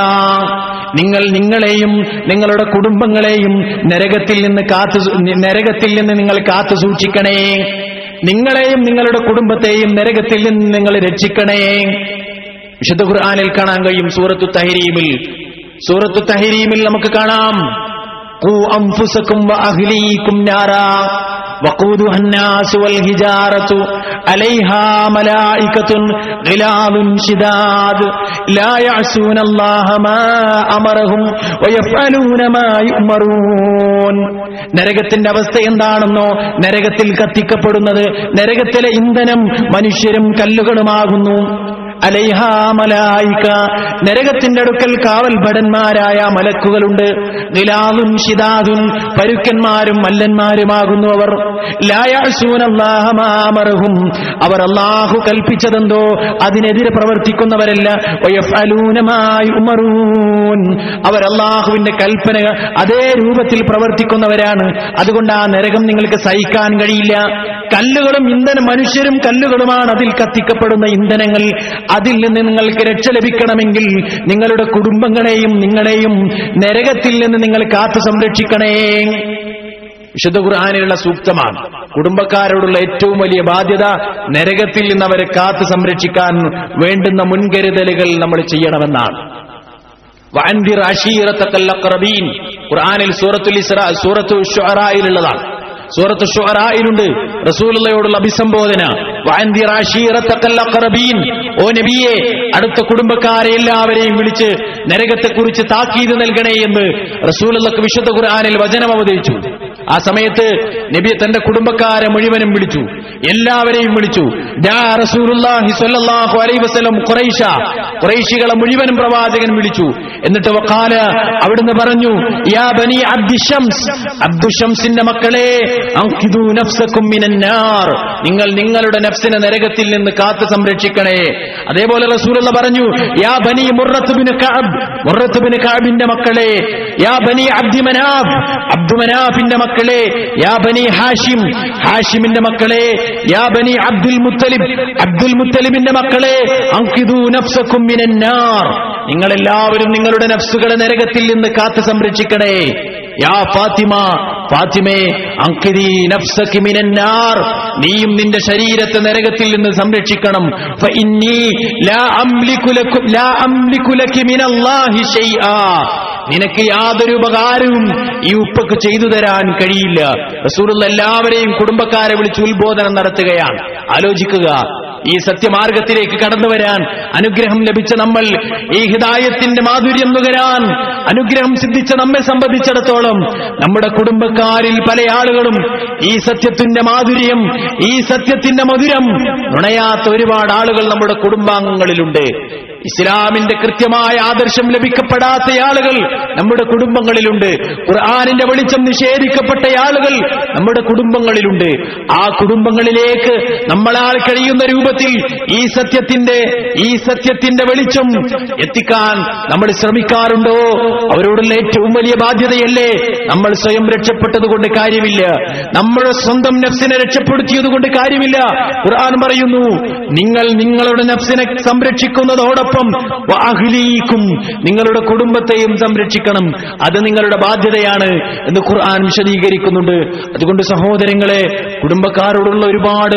B: നിങ്ങളെയും നിങ്ങളുടെ കുടുംബങ്ങളെയും നരകത്തിൽ നിന്ന് നിങ്ങൾ കാത്തു സൂക്ഷിക്കണേ. നിങ്ങളെയും നിങ്ങളുടെ കുടുംബത്തെയും നരകത്തിൽ നിന്ന് നിങ്ങൾ രക്ഷിക്കണേ. വിശുദ്ധ ഖുർആനിൽ കാണാൻ കഴിയും. സൂറത്തു തഹരീമിൽ നമുക്ക് കാണാം, ഖൂ അൻഫുസകും വ അഹ്ലീകും നാറാ വഖൂദുഹാ അന്നാസു വൽ ഹിജാറതു അലൈഹാ മലായികത്തുൻ ഗിലാദുൻ ശിദാദ് ലാ യഅസൂനല്ലാഹ മാ അമറഹും വയഫ്അലൂന മാ യുഅ്മറൂൻ. നരകത്തിന്റെ അവസ്ഥ എന്താണെന്നോ, നരകത്തിൽ കത്തിക്കപ്പെടുന്നത്, നരകത്തിലെ ഇന്ധനം മനുഷ്യരും കല്ലുകളുമാകുന്നു. അലൈഹാ മലായിക, നരകത്തിന്റെ അടുക്കൽ കാവൽ ഭടന്മാരായ മലക്കുകളുണ്ട്. ഗിലാദുൻ ശിദാദുൻ, പരുക്കന്മാരും മല്ലന്മാരുമാകുന്നു അവർ. ലാ യഅസൂനല്ലാഹ മാ അമറഹും, അവർ അല്ലാഹു കൽപ്പിച്ചതെന്തോ അതിനെതിരെ പ്രവർത്തിക്കുന്നവരല്ല. വയഫ്അലൂന മാ യുഅ്മറൂൻ, അവർ അല്ലാഹുവിന്റെ കൽപ്പന അതേ രൂപത്തിൽ പ്രവർത്തിക്കുന്നവരാണ്. അതുകൊണ്ട് ആ നരകം നിങ്ങൾക്ക് സഹിക്കാൻ കഴിയില്ല. കല്ലുകളും ഇന്ധനം, മനുഷ്യരും കല്ലുകളുമാണ് അതിൽ കത്തിക്കപ്പെടുന്ന ഇന്ധനങ്ങൾ. അതിൽ നിന്ന് നിങ്ങൾക്ക് രക്ഷ ലഭിക്കണമെങ്കിൽ നിങ്ങളുടെ കുടുംബങ്ങളെയും നിങ്ങളെയും നരകത്തിൽ നിന്ന് നിങ്ങൾ കാത്തു സംരക്ഷിക്കണേ. വിശുദ്ധ ഖുർആനിലുള്ള സൂക്തമാണ്. കുടുംബക്കാരോടുള്ള ഏറ്റവും വലിയ ബാധ്യത നരകത്തിൽ നിന്ന് അവരെ കാത്തു സംരക്ഷിക്കാൻ വേണ്ടുന്ന മുൻകരുതലുകൾ നമ്മൾ ചെയ്യണമെന്നാണ്. വഅൻദിർ അശീറതകൽ അഖ്റബീൻ, ഖുർആനിൽ സൂറത്തുൽ ഇസ്രാ, സൂറത്തുൽ ശുഅറായിലുള്ളതാണ്. സൂറത്ത് ശുഅറായിലുണ്ട് റസൂലുള്ളാഹിയോടുള്ള അഭിസംബോധന. വഅൻദിർ അശീറതകൽ അഖറബീൻ, ഓ നബിയെ അടുത്ത കുടുംബക്കാരെ എല്ലാവരെയും വിളിച്ച് നരകത്തെക്കുറിച്ച് താക്കീത് നൽകണേ എന്ന് റസൂലുള്ളാഹിക്ക് വിശുദ്ധ ഖുർആനിൽ വചനം അവതരിച്ചു. ആ സമയത്ത് നബി തന്റെ കുടുംബക്കാരെ മുഴുവനും വിളിച്ചു, എല്ലാവരെയും വിളിച്ചു. റസൂലുള്ളാഹി സ്വല്ലല്ലാഹു അലൈഹി വസല്ലം ഖുറൈശികളെ മുഴുവനും പ്രവാചകൻ വിളിച്ചു. എന്നിട്ട് വഖാല, അവിടുന്ന് പറഞ്ഞു, യാ ബനി അബ്ദുശംസ്, അബ്ദുശംസിന്റെ മക്കളെ, അൻഖിദൂ നഫ്സകും മിനന്നാർ, നിങ്ങൾ നിങ്ങളുടെ നഫ്സിനെ നരകത്തിൽ നിന്ന് കാത്തു സംരക്ഷിക്കണേ. അതേപോലെ റസൂലുള്ള പറഞ്ഞു, യാ ബനി Murrah bin Ka'b, Murrah bin കഅബിന്റെ മക്കളെ, യാ ബനി അബ്ദുമനാഫ്, അബ്ദുമനാഫിന്റെ മക്കളെ, യാ ബനി ഹാഷിം, ഹാഷിമിന്റെ മക്കളെ, യാ ബനി അബ്ദുൽ മുത്തലിബ്, അബ്ദുൽ മുത്തലിബിന്റെ മക്കളെ, അൻഖിദൂ നഫ്സകും മിനന്നാർ, നിങ്ങളെല്ലാവരും നിങ്ങളുടെ നഫ്സുകളെ നരകത്തിൽ നിന്ന് കാത്തു സംരക്ഷിക്കണേ. യാ ഫാത്തിമ, ഫാത്തിമേ, അൻഖിദീ നഫ്സകി മിനന്നാർ, നീയും നിന്റെ ശരീരത്തെ നരകത്തിൽ നിന്ന് സംരക്ഷിക്കണം. ഫഇന്നീ ലാ അംലികു ലകി മിനല്ലാഹി ശൈആ, നിനക്ക് യാതൊരു ഉപകാരവും ഈ ഉപ്പക്ക് ചെയ്തു തരാൻ കഴിയില്ല. റസൂലുള്ളാഹി എല്ലാവരെയും കുടുംബക്കാരെ വിളിച്ച് ഉത്ബോധനം നടത്തുകയാണ്. ആലോചിക്കുക, ഈ സത്യമാർഗത്തിലേക്ക് കടന്നു വരാൻ അനുഗ്രഹം ലഭിച്ച നമ്മൾ, ഈ ഹിദായത്തിന്റെ മാധുര്യം നുകരാൻ അനുഗ്രഹം സിദ്ധിച്ച നമ്മെ സംബന്ധിച്ചിടത്തോളം, നമ്മുടെ കുടുംബക്കാരിൽ പല ആളുകളും ഈ സത്യത്തിന്റെ മാധുര്യം, ഈ സത്യത്തിന്റെ മധുരം നുണയാത്ത ഒരുപാട് ആളുകൾ നമ്മുടെ കുടുംബാംഗങ്ങളിലുണ്ട്. ഇസ്ലാമിന്റെ കൃത്യമായ ആദർശം ലഭിക്കപ്പെടാത്ത ആളുകൾ നമ്മുടെ കുടുംബങ്ങളിലുണ്ട്. ഖുർആനിന്റെ വെളിച്ചം നിഷേധിക്കപ്പെട്ട ആളുകൾ നമ്മുടെ കുടുംബങ്ങളിലുണ്ട്. ആ കുടുംബങ്ങളിലേക്ക് നമ്മളാൽ കഴിയുന്ന രൂപത്തിൽ ഈ സത്യത്തിന്റെ വെളിച്ചം എത്തിക്കാൻ നമ്മൾ ശ്രമിക്കാറുണ്ടോ? അവരോടുള്ള ഏറ്റവും വലിയ ബാധ്യതയല്ലേ നമ്മൾ സ്വയം രക്ഷപ്പെട്ടത് കൊണ്ട് കാര്യമില്ല, നമ്മുടെ സ്വന്തം നഫ്സിനെ രക്ഷപ്പെടുത്തിയത് കൊണ്ട് കാര്യമില്ല. ഖുർആൻ പറയുന്നു, നിങ്ങൾ നിങ്ങളുടെ നഫ്സിനെ സംരക്ഷിക്കുന്നതോടൊപ്പം വഅഹ്ലീകും, നിങ്ങളുടെ കുടുംബത്തെയും സംരക്ഷിക്കണം, അത് നിങ്ങളുടെ ബാധ്യതയാണ് എന്ന് ഖുർആൻ വിശദീകരിക്കുന്നുണ്ട്. അതുകൊണ്ട് സഹോദരങ്ങളെ, കുടുംബക്കാരോടുള്ള ഒരുപാട്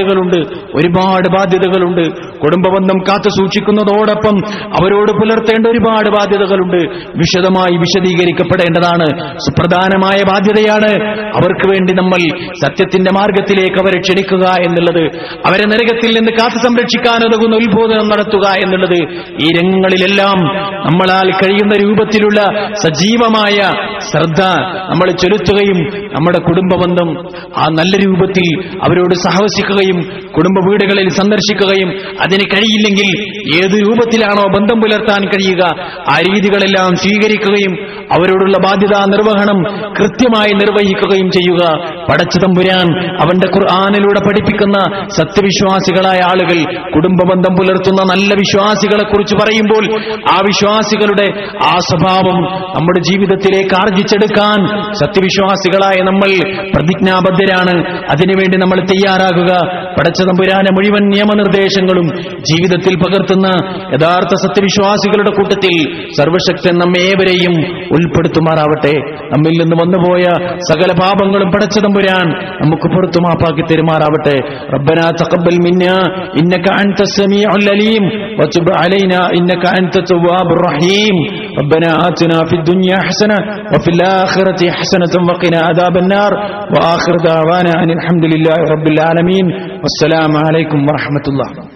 B: ബാധ്യതകളുണ്ട്. കുടുംബബന്ധം കാത്തു സൂക്ഷിക്കുന്നതോടൊപ്പം അവരോട് പുലർത്തേണ്ട ഒരുപാട് ബാധ്യതകളുണ്ട്. വിശദമായി വിശദീകരിക്കപ്പെടേണ്ടതാണ്. സുപ്രധാനമായ ബാധ്യതയാണ് അവർക്ക് വേണ്ടി നമ്മൾ സത്യത്തിന്റെ മാർഗത്തിലേക്ക് അവരെ ക്ഷണിക്കുക എന്നുള്ളത്, അവരെ നരകത്തിൽ നിന്ന് കാത്തു സംരക്ഷിക്കാൻ ഉതകുന്ന ഉത്ബോധനം നടത്തുക എന്നുള്ളത്. ഈ രംഗങ്ങളിലെല്ലാം നമ്മളാൽ കഴിയുന്ന രൂപത്തിലുള്ള സജീവമായ ശ്രദ്ധ നമ്മൾ ചെലുത്തുകയും നമ്മുടെ കുടുംബബന്ധം ആ നല്ല രൂപത്തിൽ അവരോട് സഹവസിക്കുകയും കുടുംബ വീടുകളിൽ സന്ദർശിക്കുകയും, അതിന് കഴിയില്ലെങ്കിൽ ഏത് രൂപത്തിലാണോ ബന്ധം പുലർത്താൻ കഴിയുക ആ രീതികളെല്ലാം സ്വീകരിക്കുകയും അവരോടുള്ള ബാധ്യതാ നിർവഹണം കൃത്യമായി നിർവഹിക്കുകയും ചെയ്യുക. പടച്ചതമ്പുരാൻ അവന്റെ ഖുർആനിലൂടെ പഠിപ്പിക്കുന്ന സത്യവിശ്വാസികളായ ആളുകൾ, കുടുംബബന്ധം പുലർത്തുന്ന നല്ല വിശ്വാസികളെ കുറിച്ച് പറയുമ്പോൾ ആ വിശ്വാസികളുടെ ആ സ്വഭാവം നമ്മുടെ ജീവിതത്തിലേക്ക് ആർജിച്ചെടുക്കാൻ സത്യവിശ്വാസികളായ നമ്മൾ പ്രതിജ്ഞാബദ്ധരാണ്. അതിനുവേണ്ടി നമ്മൾ തയ്യാറാകുക. പടച്ചതമ്പുരാന്റെ മുഴുവൻ നിയമനിർദ്ദേശങ്ങളും ജീവിതത്തിൽ പകർത്തുന്ന യഥാർത്ഥ സത്യവിശ്വാസികളുടെ കൂട്ടത്തിൽ സർവശക്തൻ നമ്മേവരെയും ഉൾപ്പെടുത്തുമാറാവട്ടെ. നമ്മിൽ നിന്ന് വന്നുപോയ സകല പാപങ്ങളും പടച്ചതമ്പുരാൻ നമുക്ക് പുറത്തു മാപ്പാക്കി തരുമാറാവട്ടെ. റബ്ബനാ തഖബ്ബൽ മിന്നാ ഇന്നക അൻതസ് സമീഉൽ അലീം വതുബ് അലൈനാ ഇന്നക അൻതത് തവ്വാബുർ റഹീം. റബ്ബനാ ആതിനാ ഫിദ് ദുനിയാ ഹസന വഫിൽ ആഖിറതി ഹസനതൻ വഖിനാ അദാബൻ നാർ. വആഖിറു ദഅവാനാ അനിൽ ഹംദുലില്ലാഹി റബ്ബിൽ ആലമീൻ. വസ്സലാമു അലൈക്കും വറഹ്മത്തുള്ളാഹി.